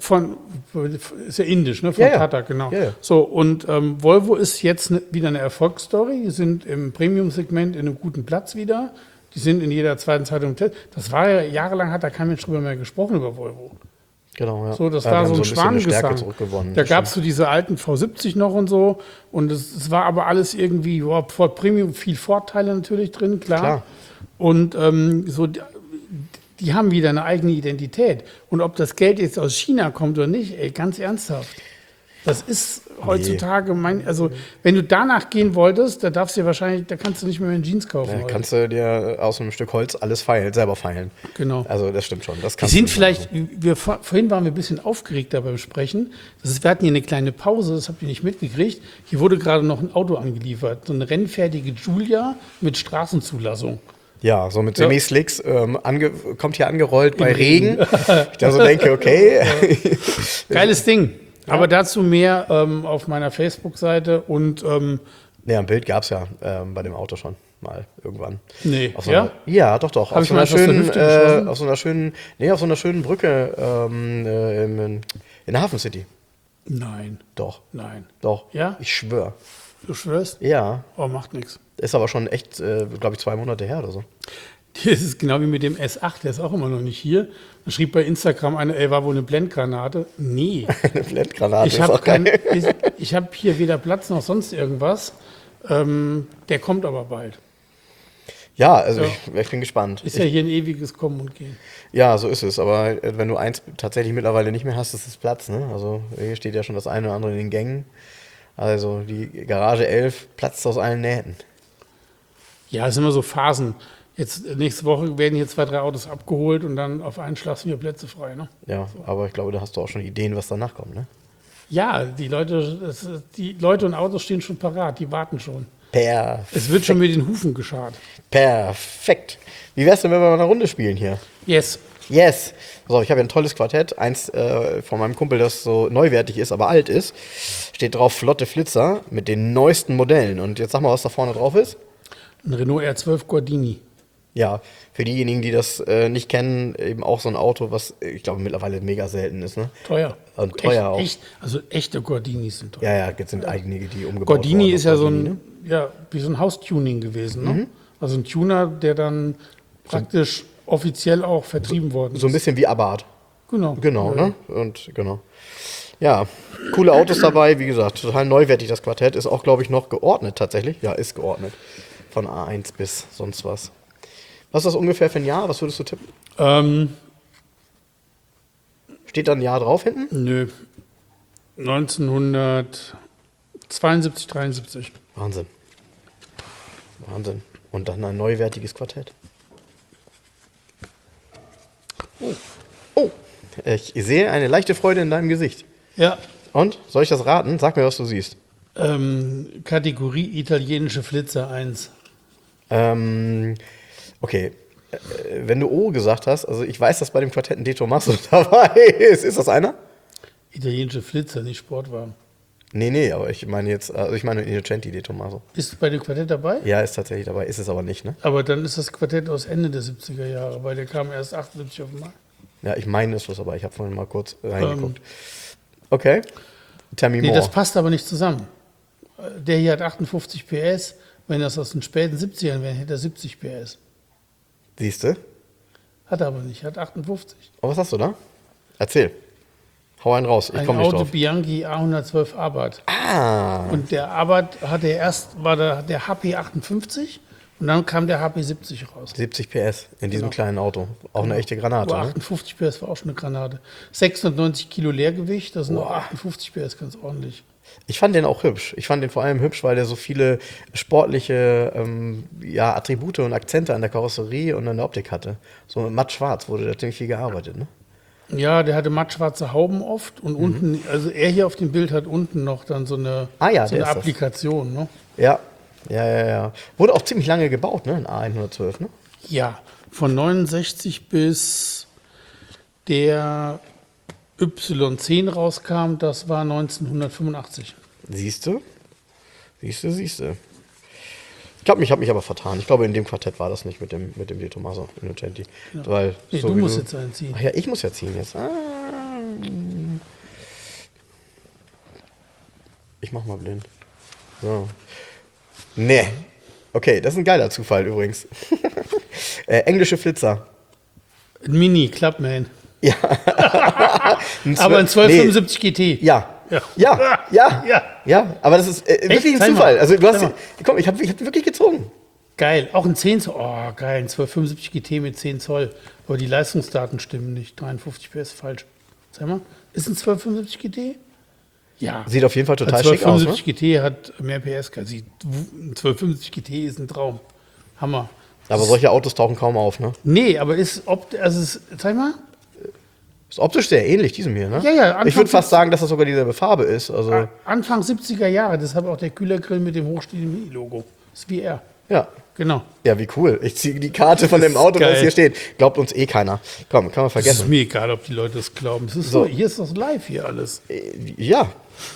[SPEAKER 2] ist ja indisch, ne? Von
[SPEAKER 3] Ja, ja.
[SPEAKER 2] Tata, genau.
[SPEAKER 3] Ja, ja.
[SPEAKER 2] So, und Volvo ist jetzt wieder eine Erfolgsstory. Die sind im Premium-Segment in einem guten Platz wieder. Die sind in jeder zweiten Zeitung. Das war ja, jahrelang hat da kein Mensch drüber mehr gesprochen, über Volvo.
[SPEAKER 3] Genau, ja.
[SPEAKER 2] So, das
[SPEAKER 3] Ja,
[SPEAKER 2] war
[SPEAKER 3] wir
[SPEAKER 2] so
[SPEAKER 3] haben
[SPEAKER 2] ein
[SPEAKER 3] bisschen eine Stärke
[SPEAKER 2] Schwanengesang.
[SPEAKER 3] zurückgewonnen.
[SPEAKER 2] Da
[SPEAKER 3] das
[SPEAKER 2] gab es so diese alten V70 noch und so. Und es war aber alles irgendwie, Ford Premium, viel Vorteile natürlich drin, klar.
[SPEAKER 3] Klar.
[SPEAKER 2] Und die haben wieder eine eigene Identität. Und ob das Geld jetzt aus China kommt oder nicht, ey, ganz ernsthaft. Das ist heutzutage also wenn du danach gehen wolltest, da kannst du nicht mehr in Jeans kaufen.
[SPEAKER 3] Ja,
[SPEAKER 2] heute.
[SPEAKER 3] kannst du dir aus einem Stück Holz alles selber feilen.
[SPEAKER 2] Genau.
[SPEAKER 3] Also das stimmt schon. Das
[SPEAKER 2] Die
[SPEAKER 3] kannst
[SPEAKER 2] sind
[SPEAKER 3] du
[SPEAKER 2] vielleicht, vorhin waren wir ein bisschen aufgeregter beim Sprechen. Wir hatten hier eine kleine Pause, das habt ihr nicht mitgekriegt. Hier wurde gerade noch ein Auto angeliefert, so eine rennfertige Giulia mit Straßenzulassung.
[SPEAKER 3] Ja, so mit
[SPEAKER 2] Ja.
[SPEAKER 3] Semi-Slicks, kommt hier angerollt bei
[SPEAKER 2] Regen.
[SPEAKER 3] Regen. Ich da so denke, okay.
[SPEAKER 2] Geiles Ding. Aber dazu mehr auf meiner Facebook-Seite und
[SPEAKER 3] Ja, ein Bild gab es ja bei dem Auto schon mal irgendwann.
[SPEAKER 2] nee,
[SPEAKER 3] Auf so
[SPEAKER 2] ja?
[SPEAKER 3] einer, ja, doch.
[SPEAKER 2] Hab
[SPEAKER 3] Auf
[SPEAKER 2] ich
[SPEAKER 3] so,
[SPEAKER 2] mal
[SPEAKER 3] einer
[SPEAKER 2] aus der
[SPEAKER 3] schönen,
[SPEAKER 2] Hüfte geschossen?
[SPEAKER 3] auf so einer schönen Brücke in der Hafen City.
[SPEAKER 2] Nein,
[SPEAKER 3] Doch,
[SPEAKER 2] nein.
[SPEAKER 3] doch.
[SPEAKER 2] Ja?
[SPEAKER 3] Ich schwöre.
[SPEAKER 2] Du schwörst?
[SPEAKER 3] Ja,
[SPEAKER 2] Oh, macht nichts.
[SPEAKER 3] ist aber schon echt, glaube ich, 2 Monate her oder so.
[SPEAKER 2] Das ist genau wie mit dem S8, der ist auch immer noch nicht hier. Da schrieb bei Instagram einer, ey, war wohl eine Blendgranate. Nee.
[SPEAKER 3] Eine Blendgranate
[SPEAKER 2] Ich
[SPEAKER 3] ist
[SPEAKER 2] habe
[SPEAKER 3] auch geil.
[SPEAKER 2] hab hier weder Platz noch sonst irgendwas. Der kommt aber bald.
[SPEAKER 3] Ja, also
[SPEAKER 2] Ja.
[SPEAKER 3] Ich bin gespannt.
[SPEAKER 2] Ist ja hier ein ewiges Kommen und Gehen.
[SPEAKER 3] Ja, so ist es. Aber wenn du eins tatsächlich mittlerweile nicht mehr hast, ist es Platz. Ne? Also hier steht ja schon das eine oder andere in den Gängen. Also die Garage 11 platzt aus allen Nähten.
[SPEAKER 2] Ja, es sind immer so Phasen. Jetzt nächste Woche werden hier 2, 3 Autos abgeholt und dann auf einen Schlag sind wieder Plätze frei. Ne?
[SPEAKER 3] Ja, aber ich glaube, da hast du auch schon Ideen, was danach kommt. Ne?
[SPEAKER 2] Ja, die Leute und Autos stehen schon parat, die warten schon.
[SPEAKER 3] Perfekt.
[SPEAKER 2] Es wird schon mit den Hufen geschart.
[SPEAKER 3] Perfekt. Wie wär's denn, wenn wir mal eine Runde spielen hier?
[SPEAKER 2] Yes.
[SPEAKER 3] Yes. So, ich habe hier ein tolles Quartett. Eins von meinem Kumpel, das so neuwertig ist, aber alt ist. Steht drauf Flotte Flitzer mit den neuesten Modellen. Und jetzt sag mal, was da vorne drauf ist.
[SPEAKER 2] Ein Renault R12 Gordini.
[SPEAKER 3] Ja, für diejenigen, die das nicht kennen, eben auch so ein Auto, was ich glaube mittlerweile mega selten ist. Ne?
[SPEAKER 2] Teuer.
[SPEAKER 3] Und teuer auch.
[SPEAKER 2] Also echte Gordinis sind teuer.
[SPEAKER 3] Ja, ja, jetzt sind einige, die umgebaut
[SPEAKER 2] Gordini
[SPEAKER 3] worden
[SPEAKER 2] ist ja so
[SPEAKER 3] Gordini,
[SPEAKER 2] ein, ja, wie so ein Haustuning gewesen. Ne? Also ein Tuner, der dann praktisch offiziell auch vertrieben worden ist.
[SPEAKER 3] So ein bisschen wie Abarth.
[SPEAKER 2] Genau.
[SPEAKER 3] Genau, ne? Und genau. Ja, coole Autos dabei, wie gesagt, total neuwertig das Quartett. Ist auch, glaube ich, noch geordnet tatsächlich. Ja, ist geordnet. Von A1 bis sonst was. Was ist das ungefähr für ein Jahr? Was würdest du tippen? Steht da ein Jahr drauf hinten?
[SPEAKER 2] Nö. 1972, 73.
[SPEAKER 3] Wahnsinn. Wahnsinn. Und dann ein neuwertiges Quartett. Oh, ich sehe eine leichte Freude in deinem Gesicht.
[SPEAKER 2] Ja.
[SPEAKER 3] Und, soll ich das raten? Sag mir, was du siehst.
[SPEAKER 2] Kategorie italienische Flitzer 1.
[SPEAKER 3] Okay. Wenn du O gesagt hast, also ich weiß, dass bei dem Quartett ein De Tomaso dabei ist. Ist das einer?
[SPEAKER 2] Italienische Flitzer, nicht Sportwagen.
[SPEAKER 3] Nee, aber ich meine jetzt, also ich meine Innocenti De Tomaso.
[SPEAKER 2] Ist bei dem Quartett dabei?
[SPEAKER 3] Ja, ist tatsächlich dabei, ist es aber nicht, ne?
[SPEAKER 2] Aber dann ist das Quartett aus Ende der 70er Jahre, weil der kam erst 78 auf den Markt.
[SPEAKER 3] Ja, ich meine es was, aber ich habe vorhin mal kurz reingeguckt. Okay. Tell me
[SPEAKER 2] Nee,
[SPEAKER 3] more.
[SPEAKER 2] das passt aber nicht zusammen. Der hier hat 58 PS. Wenn das aus den späten 70ern wäre, hätte er 70 PS.
[SPEAKER 3] Siehst du?
[SPEAKER 2] Hat er aber nicht, hat 58.
[SPEAKER 3] Oh, was hast du da? Erzähl. Hau einen raus, ich
[SPEAKER 2] Ein
[SPEAKER 3] komme nicht
[SPEAKER 2] Auto
[SPEAKER 3] drauf.
[SPEAKER 2] Bianchi A112 Abarth.
[SPEAKER 3] Ah,
[SPEAKER 2] Und der Abarth hatte war der HP 58 und dann kam der HP 70 raus.
[SPEAKER 3] 70 PS in diesem
[SPEAKER 2] Genau.
[SPEAKER 3] kleinen Auto. Auch eine echte Granate,
[SPEAKER 2] Aber
[SPEAKER 3] ne?
[SPEAKER 2] 58 PS war auch schon eine Granate. 690 Kilo Leergewicht, das sind auch 58 PS, ganz ordentlich.
[SPEAKER 3] Ich fand den auch hübsch. Ich fand den vor allem hübsch, weil der so viele sportliche Attribute und Akzente an der Karosserie und an der Optik hatte. So matt schwarz wurde da ziemlich viel gearbeitet, ne?
[SPEAKER 2] Ja, der hatte mattschwarze Hauben oft und unten, also er hier auf dem Bild hat unten noch dann so eine,
[SPEAKER 3] Ah ja,
[SPEAKER 2] so
[SPEAKER 3] der
[SPEAKER 2] eine
[SPEAKER 3] ist das.
[SPEAKER 2] Applikation. Ne?
[SPEAKER 3] Ja. Wurde auch ziemlich lange gebaut, ne? Ein A112, ne?
[SPEAKER 2] Ja, von 69 bis der Y10 rauskam, das war 1985.
[SPEAKER 3] Siehst du? Ich glaube, ich habe mich aber vertan. Ich glaube, in dem Quartett war das nicht mit dem De Tomaso Innocenti.
[SPEAKER 2] Ja.
[SPEAKER 3] Weil
[SPEAKER 2] Nee,
[SPEAKER 3] so
[SPEAKER 2] du
[SPEAKER 3] wie
[SPEAKER 2] musst jetzt einen ziehen.
[SPEAKER 3] Ach ja, ich muss ja ziehen jetzt. Ich mach mal blind. So. Nee. Okay, das ist ein geiler Zufall übrigens. Englische Flitzer.
[SPEAKER 2] Ein Mini, Clubman.
[SPEAKER 3] Ja.
[SPEAKER 2] Aber ein 1275 GT.
[SPEAKER 3] Ja. Ja, aber das ist wirklich ein
[SPEAKER 2] Zeig mal.
[SPEAKER 3] Zufall. Also du hast,
[SPEAKER 2] Zeig mal.
[SPEAKER 3] komm, ich hab wirklich gezogen.
[SPEAKER 2] Geil, auch ein 10 Zoll. Oh, geil, ein 1275 GT mit 10 Zoll. Aber die Leistungsdaten stimmen nicht. 53 PS falsch. Sag mal, ist ein 1275 GT? Ja.
[SPEAKER 3] Sieht auf jeden Fall total
[SPEAKER 2] Ein
[SPEAKER 3] schick aus, ne?
[SPEAKER 2] 1275 GT hat mehr PS. Ein 1275 GT ist ein Traum. Hammer.
[SPEAKER 3] Aber solche Autos tauchen kaum auf, ne?
[SPEAKER 2] Nee, aber zeig mal.
[SPEAKER 3] Ist optisch sehr ähnlich diesem hier, ne?
[SPEAKER 2] Ja, Anfang
[SPEAKER 3] ich würde fast
[SPEAKER 2] 70
[SPEAKER 3] sagen, dass das sogar dieselbe Farbe ist. Also,
[SPEAKER 2] Anfang 70er Jahre, deshalb auch der Kühlergrill mit dem hochstehenden Mini-Logo. Ist wie er.
[SPEAKER 3] ja.
[SPEAKER 2] Genau.
[SPEAKER 3] Ja, wie cool. Ich ziehe die Karte von dem Auto,
[SPEAKER 2] geil.
[SPEAKER 3] das hier steht. Glaubt uns eh keiner. Komm, kann man
[SPEAKER 2] Es ist
[SPEAKER 3] vergessen.
[SPEAKER 2] mir egal, ob die Leute das glauben. Es ist so, hier ist das live hier alles.
[SPEAKER 3] Ja.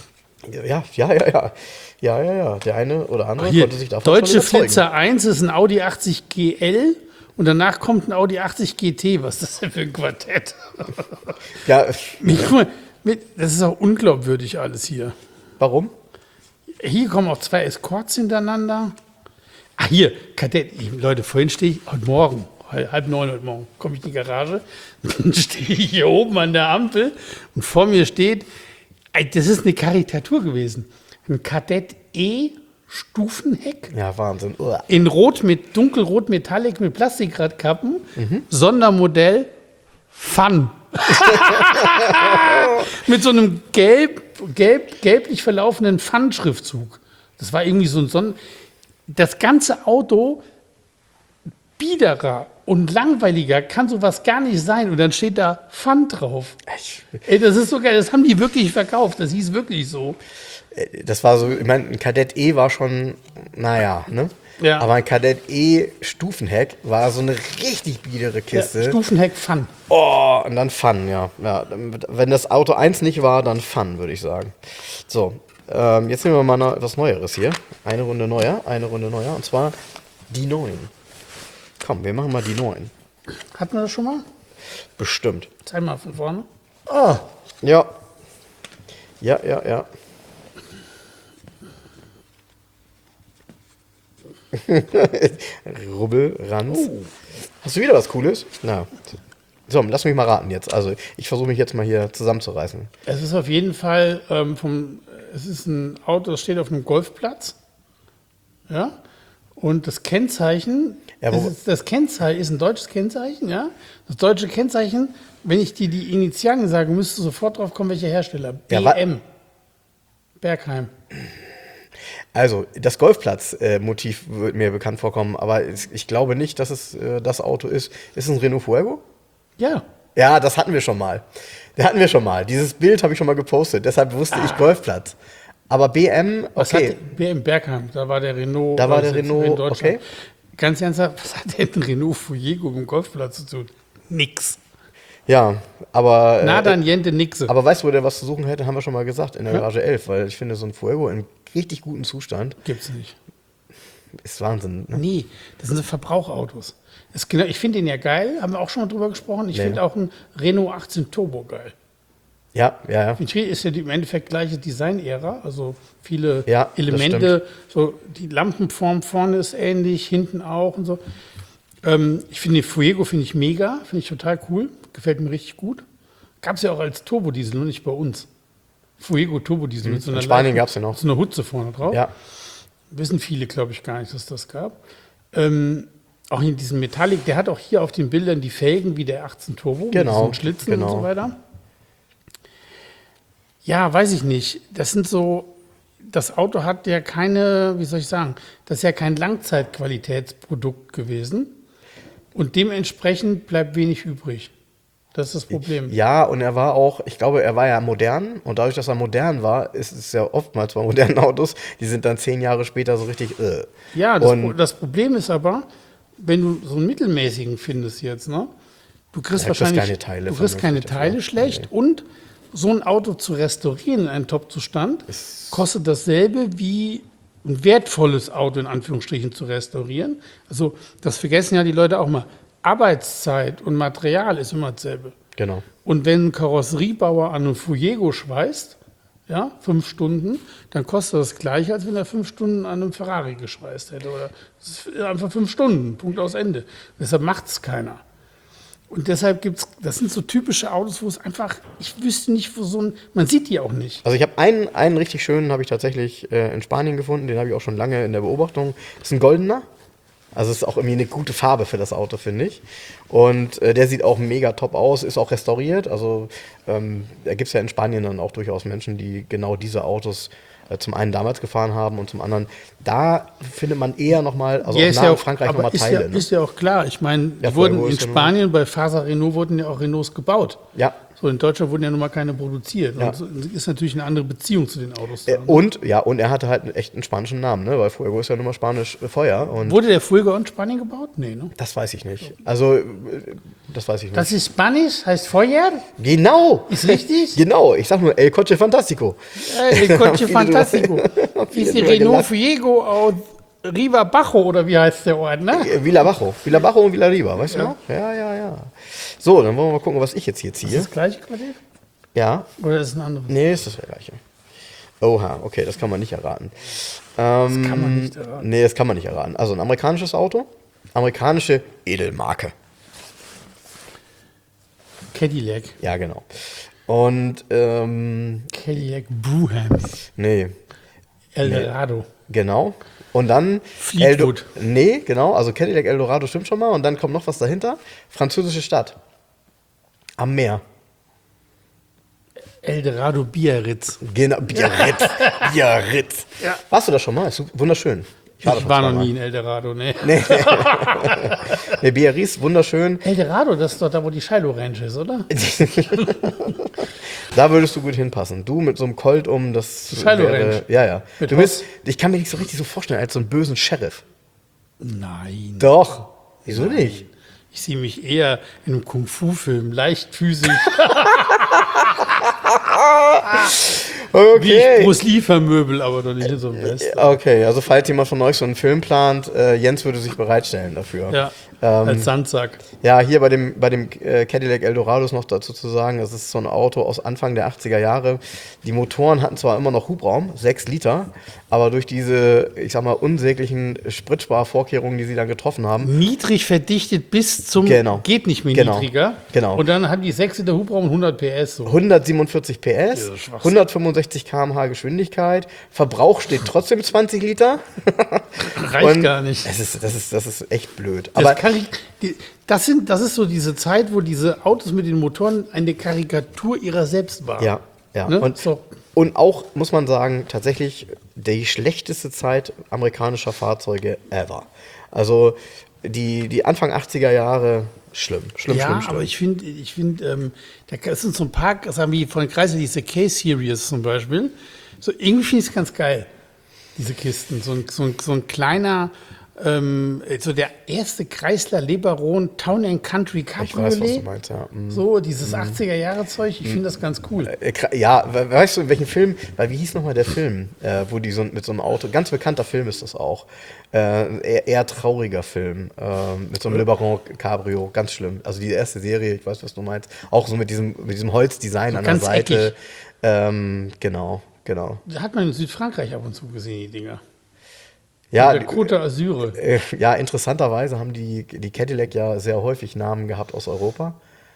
[SPEAKER 3] Ja. Der eine oder andere
[SPEAKER 2] Hier,
[SPEAKER 3] konnte sich davon
[SPEAKER 2] deutsche
[SPEAKER 3] schon überzeugen.
[SPEAKER 2] Flitzer 1 ist ein Audi 80 GL und danach kommt ein Audi 80 GT. Was ist das denn für ein Quartett?
[SPEAKER 3] Ja,
[SPEAKER 2] Guck mal, das ist auch unglaubwürdig alles hier.
[SPEAKER 3] warum?
[SPEAKER 2] Hier kommen auch zwei Escorts hintereinander. Ah, hier, Kadett. Leute, vorhin stehe ich, heute Morgen, 8:30 heute Morgen, komme ich in die Garage, dann stehe ich hier oben an der Ampel und vor mir steht, das ist eine Karikatur gewesen, ein Kadett E Stufenheck
[SPEAKER 3] Ja, Wahnsinn. Uah.
[SPEAKER 2] in Rot mit dunkelrot Metallic mit Plastikradkappen, Sondermodell Fun. Mit so einem gelblich verlaufenden Fun-Schriftzug. Das war irgendwie so ein das ganze Auto biederer und langweiliger kann sowas gar nicht sein. Und dann steht da Fun drauf. Ey, das ist so geil, das haben die wirklich verkauft. Das hieß wirklich so.
[SPEAKER 3] Das war so, ich meine, ein Kadett E war schon, naja, ne?
[SPEAKER 2] Ja.
[SPEAKER 3] Aber ein Kadett E Stufenheck war so eine richtig biedere Kiste.
[SPEAKER 2] Ja, Stufenheck Fun.
[SPEAKER 3] Oh, und dann Fun, ja. Wenn das Auto 1 nicht war, dann Fun, würde ich sagen. So, jetzt nehmen wir mal etwas Neueres hier. Eine Runde neuer. Und zwar die 9. Komm, wir machen mal die 9.
[SPEAKER 2] Hatten wir das schon mal?
[SPEAKER 3] Bestimmt.
[SPEAKER 2] Zeig mal von vorne.
[SPEAKER 3] Ah, ja. Ja. Rubbel, Ranz.
[SPEAKER 2] Oh.
[SPEAKER 3] Hast du wieder was Cooles? Na. So, lass mich mal raten jetzt. Also, ich versuche mich jetzt mal hier zusammenzureißen.
[SPEAKER 2] Es ist auf jeden Fall es ist ein Auto, das steht auf einem Golfplatz. Ja. Und das Kennzeichen,
[SPEAKER 3] Ja,
[SPEAKER 2] das Kennzeichen ist ein deutsches Kennzeichen, ja. Das deutsche Kennzeichen, wenn ich dir die Initialen sage, müsstest du sofort drauf kommen, welcher Hersteller.
[SPEAKER 3] Ja,
[SPEAKER 2] BM. Bergheim.
[SPEAKER 3] Also, das Golfplatz-Motiv wird mir bekannt vorkommen, aber ich glaube nicht, dass es das Auto ist. Ist es ein Renault Fuego?
[SPEAKER 2] Ja.
[SPEAKER 3] Ja, das hatten wir schon mal. Dieses Bild habe ich schon mal gepostet, deshalb wusste ich Golfplatz. Aber BM,
[SPEAKER 2] Was
[SPEAKER 3] okay.
[SPEAKER 2] hat BM Bergheim, da war der Renault.
[SPEAKER 3] Da war der
[SPEAKER 2] sitzt
[SPEAKER 3] Renault,
[SPEAKER 2] in Deutschland.
[SPEAKER 3] okay.
[SPEAKER 2] Ganz ernsthaft, was hat denn ein Renault Fuego mit dem Golfplatz zu tun? Nix.
[SPEAKER 3] Ja, aber.
[SPEAKER 2] Nada niente nixe.
[SPEAKER 3] Aber weißt du, wo der was zu suchen hätte, haben wir schon mal gesagt, in der Garage 11, weil ich finde, so ein Fuego in richtig gutem Zustand
[SPEAKER 2] Gibt's nicht.
[SPEAKER 3] ist Wahnsinn. Ne?
[SPEAKER 2] Nee, das sind so Verbrauchautos. Ich finde den ja geil, haben wir auch schon mal drüber gesprochen. Ich finde auch einen Renault 18 Turbo geil.
[SPEAKER 3] Ja.
[SPEAKER 2] Ist ja im Endeffekt gleiche Design-Ära, also viele
[SPEAKER 3] Ja, das
[SPEAKER 2] Elemente, so die Lampenform vorne ist ähnlich, hinten auch und so. Ich finde den Fuego mega, finde ich total cool, gefällt mir richtig gut. Gab es ja auch als Turbodiesel, nur nicht bei uns. Fuego Turbodiesel mit so einer
[SPEAKER 3] In Spanien gab es den auch.
[SPEAKER 2] so einer Hutze vorne drauf.
[SPEAKER 3] Ja.
[SPEAKER 2] Wissen viele, glaube ich, gar nicht, dass das gab. Auch in diesem Metallic, der hat auch hier auf den Bildern die Felgen wie der 18 Turbo,
[SPEAKER 3] Genau,
[SPEAKER 2] mit diesen Schlitzen
[SPEAKER 3] genau.
[SPEAKER 2] und so weiter. Ja, weiß ich nicht. Das Auto hat ja keine, wie soll ich sagen, das ist ja kein Langzeitqualitätsprodukt gewesen. Und dementsprechend bleibt wenig übrig. Das ist das Problem.
[SPEAKER 3] Ja, und ich glaube, er war ja modern. Und dadurch, dass er modern war, ist es ja oftmals bei modernen Autos, die sind dann 10 Jahre später so richtig.
[SPEAKER 2] Ja, das Problem ist aber, wenn du so einen mittelmäßigen findest jetzt, ne? Du kriegst
[SPEAKER 3] Ja,
[SPEAKER 2] wahrscheinlich
[SPEAKER 3] keine Teile
[SPEAKER 2] keine
[SPEAKER 3] vernünftig
[SPEAKER 2] Teile
[SPEAKER 3] dafür.
[SPEAKER 2] schlecht.
[SPEAKER 3] Nee.
[SPEAKER 2] Und so ein Auto zu restaurieren in einen Top-Zustand kostet dasselbe wie ein wertvolles Auto in Anführungsstrichen zu restaurieren. Also das vergessen ja die Leute auch mal. Arbeitszeit und Material ist immer dasselbe.
[SPEAKER 3] Genau.
[SPEAKER 2] Und wenn ein Karosseriebauer an einem Fuego schweißt, ja, 5 Stunden, dann kostet das gleiche, als wenn er 5 Stunden an einem Ferrari geschweißt hätte. Oder es ist einfach 5 Stunden, Punkt aus Ende. Deshalb macht es keiner. Und deshalb das sind so typische Autos, wo es einfach, ich wüsste nicht, man sieht die auch nicht.
[SPEAKER 3] Also ich habe einen richtig schönen, habe ich tatsächlich in Spanien gefunden, den habe ich auch schon lange in der Beobachtung. Das ist ein goldener. Also es ist auch irgendwie eine gute Farbe für das Auto, finde ich. Und der sieht auch mega top aus, ist auch restauriert. Also da gibt es ja in Spanien dann auch durchaus Menschen, die genau diese Autos zum einen damals gefahren haben und zum anderen, da findet man eher nochmal, also
[SPEAKER 2] Ja,
[SPEAKER 3] auch
[SPEAKER 2] ist
[SPEAKER 3] nah
[SPEAKER 2] ja
[SPEAKER 3] in
[SPEAKER 2] auch,
[SPEAKER 3] Frankreich
[SPEAKER 2] aber
[SPEAKER 3] nochmal Teile.
[SPEAKER 2] ist ja auch klar. Ich meine,
[SPEAKER 3] Ja,
[SPEAKER 2] die wurden
[SPEAKER 3] Fuego
[SPEAKER 2] in
[SPEAKER 3] ist ja
[SPEAKER 2] Spanien bei Fasa Renault wurden ja auch Renaults gebaut.
[SPEAKER 3] Ja.
[SPEAKER 2] So, in Deutschland wurden ja nun mal keine produziert.
[SPEAKER 3] Ja.
[SPEAKER 2] Und so ist natürlich eine andere Beziehung zu den Autos. Da, ne?
[SPEAKER 3] Und er hatte halt echt einen spanischen Namen, ne? Weil Fuego ist ja nun mal Spanisch Feuer. Und
[SPEAKER 2] Wurde der Fuego in Spanien gebaut? Nee, ne?
[SPEAKER 3] das weiß ich nicht. Also, das weiß ich nicht.
[SPEAKER 2] Das ist Spanisch, heißt Feuer?
[SPEAKER 3] Genau!
[SPEAKER 2] Ist richtig?
[SPEAKER 3] Genau, ich sag nur El Coche Fantastico.
[SPEAKER 2] El Coche
[SPEAKER 3] Viele
[SPEAKER 2] Fantastico.
[SPEAKER 3] drüber-
[SPEAKER 2] Ist die
[SPEAKER 3] drüber
[SPEAKER 2] Renault
[SPEAKER 3] gelacht.
[SPEAKER 2] Fuego aus Riva Bajo oder wie heißt der Ort, ne?
[SPEAKER 3] Villa Bajo und Villa Riba, weißt du noch? Ja. So, dann wollen wir mal gucken, was ich jetzt hier
[SPEAKER 2] Ist
[SPEAKER 3] ziehe.
[SPEAKER 2] das gleiche Quartier?
[SPEAKER 3] Ja,
[SPEAKER 2] Oder ist es ein anderes?
[SPEAKER 3] nee, ist das gleiche. Oha, okay, das kann man nicht erraten.
[SPEAKER 2] Das kann man nicht erraten.
[SPEAKER 3] Nee, das kann man nicht erraten. Also ein amerikanisches Auto, amerikanische Edelmarke.
[SPEAKER 2] Cadillac.
[SPEAKER 3] Ja, genau. Und,
[SPEAKER 2] Cadillac Brewham.
[SPEAKER 3] nee,
[SPEAKER 2] Eldorado.
[SPEAKER 3] genau. Und dann
[SPEAKER 2] Fleetwood.
[SPEAKER 3] Nee, genau, also Cadillac Eldorado stimmt schon mal. Und dann kommt noch was dahinter. Französische Stadt. Am Meer.
[SPEAKER 2] Eldorado Biarritz.
[SPEAKER 3] Genau, Biarritz. Biarritz.
[SPEAKER 2] Ja.
[SPEAKER 3] Warst du da schon mal? Ist wunderschön.
[SPEAKER 2] Ich war noch nie in Eldorado, ne?
[SPEAKER 3] Nee. Nee, Biarritz, wunderschön.
[SPEAKER 2] Eldorado, das ist doch da, wo die Shiloh Ranch ist, oder?
[SPEAKER 3] Da würdest du gut hinpassen. Du mit so einem Colt das
[SPEAKER 2] Shiloh Ranch.
[SPEAKER 3] Ja.
[SPEAKER 2] Mit
[SPEAKER 3] Ich kann mir nicht so richtig so vorstellen als so einen bösen Sheriff.
[SPEAKER 2] Nein.
[SPEAKER 3] Doch. Wieso nicht?
[SPEAKER 2] Ich sehe mich eher in einem Kung-Fu-Film, leichtfüßig, wie ich Bruce Lee vermöbel, aber doch nicht in so einem West.
[SPEAKER 3] Okay, also falls jemand von euch so einen Film plant, Jens würde sich bereitstellen dafür.
[SPEAKER 2] Ja, als Sandsack.
[SPEAKER 3] Ja, hier bei dem Cadillac Eldorado ist noch dazu zu sagen, das ist so ein Auto aus Anfang der 80er Jahre. Die Motoren hatten zwar immer noch Hubraum, 6 Liter, aber durch diese, ich sag mal, unsäglichen Spritsparvorkehrungen, die sie dann getroffen haben.
[SPEAKER 2] Niedrig verdichtet bis zum geht nicht mehr niedriger.
[SPEAKER 3] Genau.
[SPEAKER 2] Und dann haben die 6 Liter Hubraum und 100 PS. So.
[SPEAKER 3] 147 PS, 165 km/h Geschwindigkeit, Verbrauch steht trotzdem 20 Liter.
[SPEAKER 2] Reicht gar nicht.
[SPEAKER 3] Das ist echt blöd.
[SPEAKER 2] Aber
[SPEAKER 3] Aber
[SPEAKER 2] das ist so diese Zeit, wo diese Autos mit den Motoren eine Karikatur ihrer selbst waren.
[SPEAKER 3] ja.
[SPEAKER 2] Ne?
[SPEAKER 3] Und auch, muss man sagen, tatsächlich die schlechteste Zeit amerikanischer Fahrzeuge ever. Also die Anfang 80er Jahre, schlimm.
[SPEAKER 2] Aber ich finde, da sind so ein paar, sagen wir von Chrysler, diese K-Series zum Beispiel, so irgendwie finde ich es ganz geil, diese Kisten. So ein kleiner, so der erste Chrysler Lebaron Town & Country Cabriolet.
[SPEAKER 3] Ich weiß, was du meinst, ja.
[SPEAKER 2] So, dieses 80er-Jahre-Zeug, ich finde das ganz cool.
[SPEAKER 3] Ja, weißt du, in welchem Film, weil wie hieß nochmal der Film, wo die mit so einem Auto, ganz bekannter Film ist das auch, eher trauriger Film, mit so einem LeBaron Cabrio, ganz schlimm. Also die erste Serie, ich weiß, was du meinst, auch so mit diesem Holzdesign
[SPEAKER 2] so
[SPEAKER 3] an der Seite.
[SPEAKER 2] Genau.
[SPEAKER 3] Da
[SPEAKER 2] hat man in Südfrankreich ab und zu gesehen, die Dinger.
[SPEAKER 3] Ja,
[SPEAKER 2] der Côte d'Azur.
[SPEAKER 3] Ja, interessanterweise haben die Cadillac ja sehr häufig Namen gehabt aus Europa.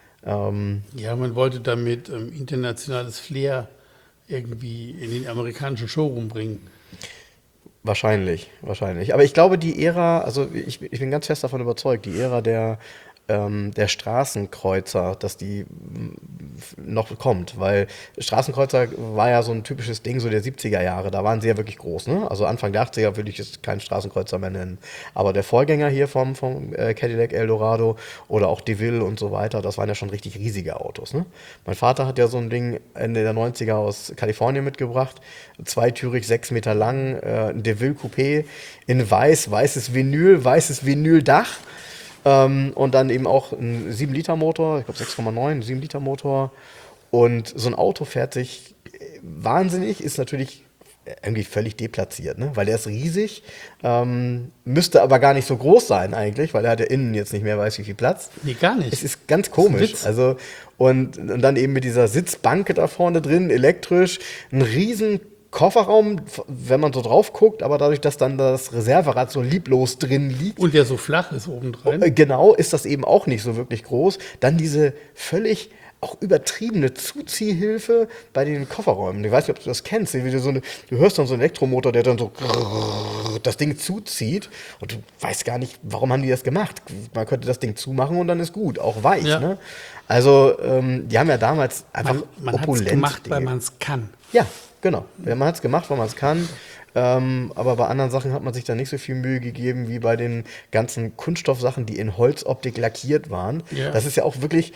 [SPEAKER 2] Ja, man wollte damit internationales Flair irgendwie in den amerikanischen Showroom bringen.
[SPEAKER 3] Wahrscheinlich. Aber ich glaube, die Ära, also ich bin ganz fest davon überzeugt, die Ära der Straßenkreuzer, dass die noch kommt, weil Straßenkreuzer war ja so ein typisches Ding so der 70er Jahre, da waren sie ja wirklich groß, ne? Also Anfang der 80er würde ich es keinen Straßenkreuzer mehr nennen, aber der Vorgänger hier vom Cadillac Eldorado oder auch DeVille und so weiter, das waren ja schon richtig riesige Autos, ne? Mein Vater hat ja so ein Ding Ende der 90er aus Kalifornien mitgebracht, zweitürig, 6 Meter lang, ein DeVille Coupé in weißes Vinyldach. Und dann eben auch ein 7-Liter-Motor, ich glaube 6,9, 7-Liter-Motor. Und so ein Auto fährt sich wahnsinnig, ist natürlich irgendwie völlig deplatziert, ne? Weil der ist riesig, müsste aber gar nicht so groß sein eigentlich, weil er hat ja innen jetzt nicht mehr weiß wie viel Platz.
[SPEAKER 2] Nee, gar nicht.
[SPEAKER 3] Es ist ganz komisch. Also, und dann eben mit dieser Sitzbank da vorne drin, elektrisch, ein riesen Kofferraum, wenn man so drauf guckt, aber dadurch, dass dann das Reserverad so lieblos drin liegt.
[SPEAKER 2] Und der so flach ist obendrein.
[SPEAKER 3] Genau, ist das eben auch nicht so wirklich groß. Dann diese völlig auch übertriebene Zuziehhilfe bei den Kofferräumen. Ich weiß nicht, ob du das kennst. Du hörst dann so einen Elektromotor, der dann so das Ding zuzieht und du weißt gar nicht, warum haben die das gemacht. Man könnte das Ding zumachen und dann ist gut, auch weich. Ja. Ne? Also die haben ja damals einfach
[SPEAKER 2] man hat es gemacht, weil man es kann.
[SPEAKER 3] Ja, genau. Man hat es gemacht, weil man es kann. Aber bei anderen Sachen hat man sich da nicht so viel Mühe gegeben wie bei den ganzen Kunststoffsachen, die in Holzoptik lackiert waren. Ja. Das ist ja auch wirklich,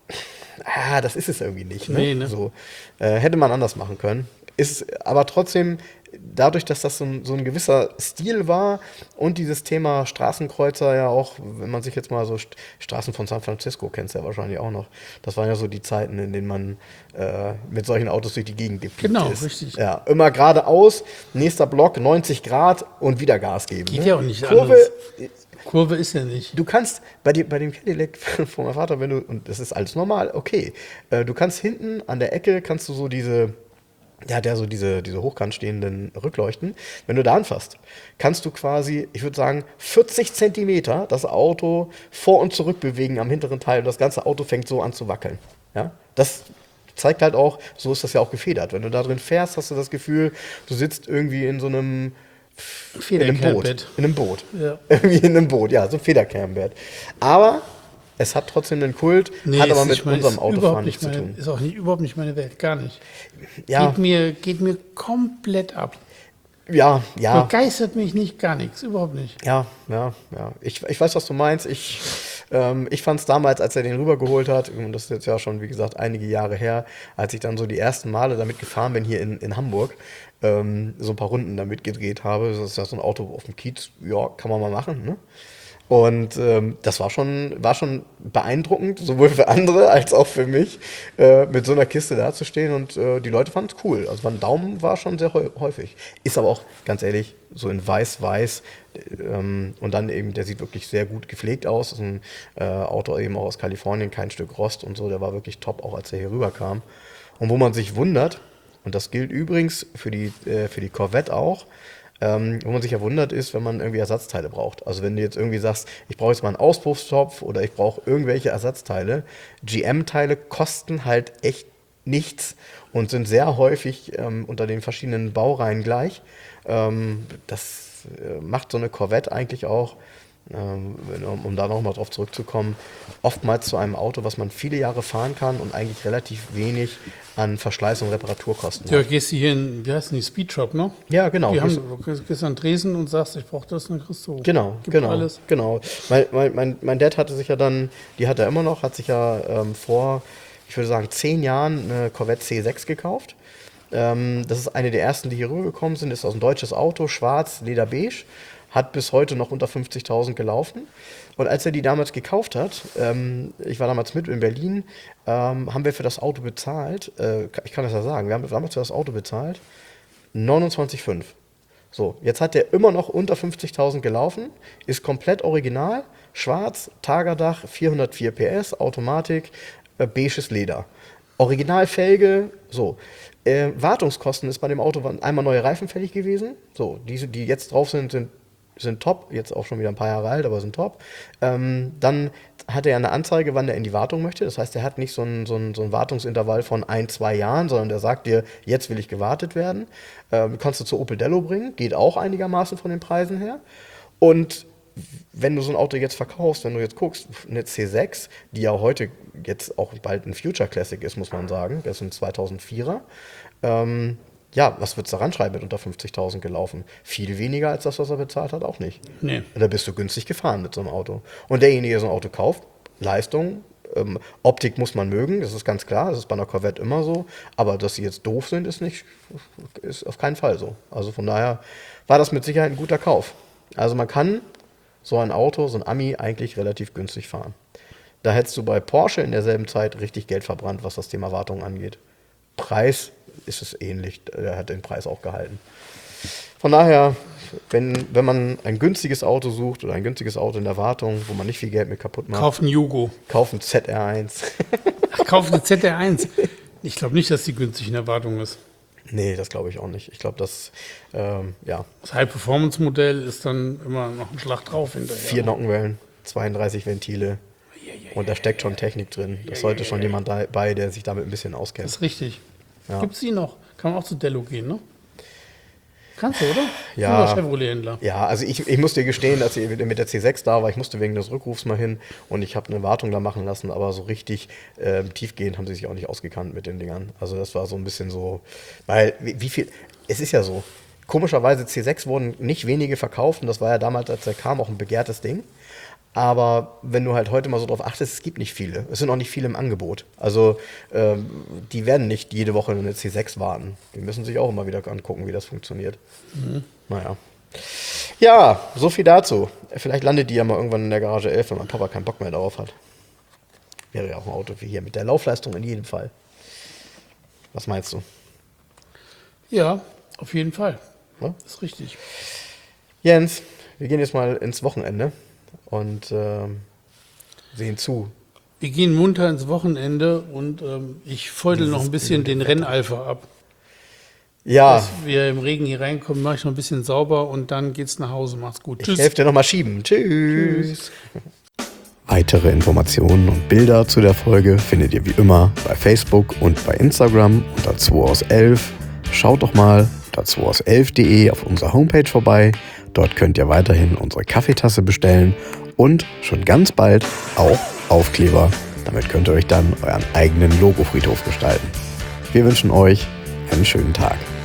[SPEAKER 3] das ist es irgendwie nicht. Ne? Nee, ne? So, hätte man anders machen können. Ist aber trotzdem, dadurch, dass das so ein gewisser Stil war und dieses Thema Straßenkreuzer ja auch, wenn man sich jetzt mal so Straßen von San Francisco kennst ja wahrscheinlich auch noch, das waren ja so die Zeiten, in denen man mit solchen Autos durch die Gegend gepiekt ist.
[SPEAKER 2] Genau, richtig.
[SPEAKER 3] Ja, immer geradeaus, nächster Block, 90 Grad und wieder Gas geben.
[SPEAKER 2] Geht
[SPEAKER 3] ne?
[SPEAKER 2] Ja auch nicht Kurve ist ja nicht.
[SPEAKER 3] Du kannst bei dem Cadillac von meinem Vater, und das ist alles normal, okay, du kannst hinten an der Ecke, kannst du so diese hochkant stehenden Rückleuchten. Wenn du da anfasst, kannst du quasi, ich würde sagen, 40 Zentimeter das Auto vor und zurück bewegen am hinteren Teil und das ganze Auto fängt so an zu wackeln. Ja? Das zeigt halt auch, so ist das ja auch gefedert. Wenn du da drin fährst, hast du das Gefühl, du sitzt irgendwie in so einem
[SPEAKER 2] Federcampbett.
[SPEAKER 3] In einem Boot.
[SPEAKER 2] Ja.
[SPEAKER 3] Irgendwie in einem Boot, ja, so ein Federcampbett. Aber es hat trotzdem einen Kult, hat aber mit unserem Autofahren nichts zu tun.
[SPEAKER 2] Ist auch überhaupt nicht meine Welt, gar nicht.
[SPEAKER 3] Ja.
[SPEAKER 2] Geht mir komplett ab.
[SPEAKER 3] Ja.
[SPEAKER 2] Begeistert mich nicht, gar nichts, überhaupt nicht.
[SPEAKER 3] Ja. Ich weiß, was du meinst. Ich fand es damals, als er den rübergeholt hat, und das ist jetzt ja schon, wie gesagt, einige Jahre her, als ich dann so die ersten Male damit gefahren bin hier in Hamburg, so ein paar Runden damit gedreht habe. Das ist ja so ein Auto auf dem Kiez, ja, kann man mal machen, ne? Und das war schon beeindruckend, sowohl für andere als auch für mich, mit so einer Kiste dazustehen. Und die Leute fanden es cool. Also Van Daumen war schon sehr häufig. Ist aber auch, ganz ehrlich, so in weiß und dann eben, der sieht wirklich sehr gut gepflegt aus. Das ist ein Auto eben auch aus Kalifornien, kein Stück Rost und so. Der war wirklich top, auch als er hier rüberkam. Und wo man sich wundert, und das gilt übrigens für die Corvette auch, wo man sich ja wundert ist, wenn man irgendwie Ersatzteile braucht. Also wenn du jetzt irgendwie sagst, ich brauche jetzt mal einen Auspuffstopf oder ich brauche irgendwelche Ersatzteile. GM-Teile kosten halt echt nichts und sind sehr häufig unter den verschiedenen Baureihen gleich. Das macht so eine Corvette eigentlich auch, um da nochmal drauf zurückzukommen, oftmals zu einem Auto, was man viele Jahre fahren kann und eigentlich relativ wenig an Verschleiß und Reparaturkosten
[SPEAKER 2] Ja,
[SPEAKER 3] hat.
[SPEAKER 2] gehst du hier in, wie heißt denn die, Speedshop, ne?
[SPEAKER 3] Ja, genau.
[SPEAKER 2] Du gehst an Dresden und sagst, ich brauche das, dann kriegst du.
[SPEAKER 3] Genau. Genau. Mein Dad hatte sich ja dann, die hat er immer noch, hat sich ja vor, ich würde sagen, 10 Jahren eine Corvette C6 gekauft. Das ist eine der ersten, die hier rübergekommen sind. Ist aus ein deutsches Auto, schwarz, lederbeige. Hat bis heute noch unter 50.000 gelaufen. Und als er die damals gekauft hat, ich war damals mit in Berlin, haben wir für das Auto bezahlt, ich kann das ja sagen, wir haben damals für das Auto bezahlt 29,5. So, jetzt hat der immer noch unter 50.000 gelaufen, ist komplett original, schwarz, Tagerdach, 404 PS, Automatik, beiges Leder. Originalfelge, so. Wartungskosten ist bei dem Auto einmal neue Reifen fällig gewesen. So, diese, die jetzt drauf sind top, jetzt auch schon wieder ein paar Jahre alt, aber sind top. Dann hat er eine Anzeige, wann er in die Wartung möchte. Das heißt, er hat nicht so ein Wartungsintervall von 1-2 Jahren, sondern der sagt dir, jetzt will ich gewartet werden. Kannst du zu Opel Dello bringen, geht auch einigermaßen von den Preisen her. Und wenn du so ein Auto jetzt verkaufst, wenn du jetzt guckst, eine C6, die ja heute jetzt auch bald ein Future Classic ist, muss man sagen, das ist ein 2004er, ja, was würdest du da ranschreiben mit unter 50.000 gelaufen? Viel weniger als das, was er bezahlt hat, auch nicht.
[SPEAKER 2] Nee.
[SPEAKER 3] Da bist du günstig gefahren mit so einem Auto. Und derjenige, der so ein Auto kauft, Leistung, Optik muss man mögen, das ist ganz klar, das ist bei einer Corvette immer so, aber dass sie jetzt doof sind, ist auf keinen Fall so. Also von daher war das mit Sicherheit ein guter Kauf. Also man kann so ein Auto, so ein Ami, eigentlich relativ günstig fahren. Da hättest du bei Porsche in derselben Zeit richtig Geld verbrannt, was das Thema Wartung angeht. Preis ist es ähnlich, der hat den Preis auch gehalten. Von daher, wenn man ein günstiges Auto sucht oder ein günstiges Auto in der Wartung, wo man nicht viel Geld mit kaputt macht,
[SPEAKER 2] Kauf einen Jugo.
[SPEAKER 3] kauf einen ZR1.
[SPEAKER 2] Ach, kauf eine ZR1. Ich glaube nicht, dass die günstig in der Wartung ist.
[SPEAKER 3] Nee, das glaube ich auch nicht. Ich glaube, das, ja,
[SPEAKER 2] Das High-Performance-Modell ist dann immer noch ein Schlag drauf hinterher.
[SPEAKER 3] 4 Nockenwellen, 32 Ventile und da steckt schon Technik drin. Das sollte schon jemand dabei, der sich damit ein bisschen auskennt.
[SPEAKER 2] Das ist richtig.
[SPEAKER 3] Ja.
[SPEAKER 2] Gibt es die noch? Kann man auch zu Dello gehen, ne? Kannst du, oder?
[SPEAKER 3] Ja.
[SPEAKER 2] Oder Chevrolet-Händler.
[SPEAKER 3] Ja, also ich muss dir gestehen, dass ich mit der C6 da war, ich musste wegen des Rückrufs mal hin und ich habe eine Wartung da machen lassen, aber so richtig tiefgehend haben sie sich auch nicht ausgekannt mit den Dingern. Also das war so ein bisschen so, weil wie viel, es ist ja so, komischerweise C6 wurden nicht wenige verkauft und das war ja damals, als er kam, auch ein begehrtes Ding. Aber wenn du halt heute mal so drauf achtest, es gibt nicht viele. Es sind auch nicht viele im Angebot. Also die werden nicht jede Woche eine C6 warten. Die müssen sich auch immer wieder angucken, wie das funktioniert. Naja. Ja, so viel dazu. Vielleicht landet die ja mal irgendwann in der Garage 11, wenn mein Papa keinen Bock mehr darauf hat. Wäre ja auch ein Auto wie hier mit der Laufleistung in jedem Fall. Was meinst du?
[SPEAKER 2] Ja, auf jeden Fall.
[SPEAKER 3] Ja?
[SPEAKER 2] Das ist richtig.
[SPEAKER 3] Jens, wir gehen jetzt mal ins Wochenende und sehen zu.
[SPEAKER 2] Wir gehen munter ins Wochenende und ich feudel noch ein bisschen den Renneifer ab.
[SPEAKER 3] Ja,
[SPEAKER 2] Dass wir im Regen hier reinkommen, mache ich noch ein bisschen sauber und dann geht's nach Hause. Mach's gut.
[SPEAKER 3] ich helfe dir nochmal schieben. Tschüss.
[SPEAKER 1] Weitere Informationen und Bilder zu der Folge findet ihr wie immer bei Facebook und bei Instagram unter 2 aus 11. Schaut doch mal unter 2aus11.de auf unserer Homepage vorbei. Dort könnt ihr weiterhin unsere Kaffeetasse bestellen und schon ganz bald auch Aufkleber. Damit könnt ihr euch dann euren eigenen Logofriedhof gestalten. Wir wünschen euch einen schönen Tag.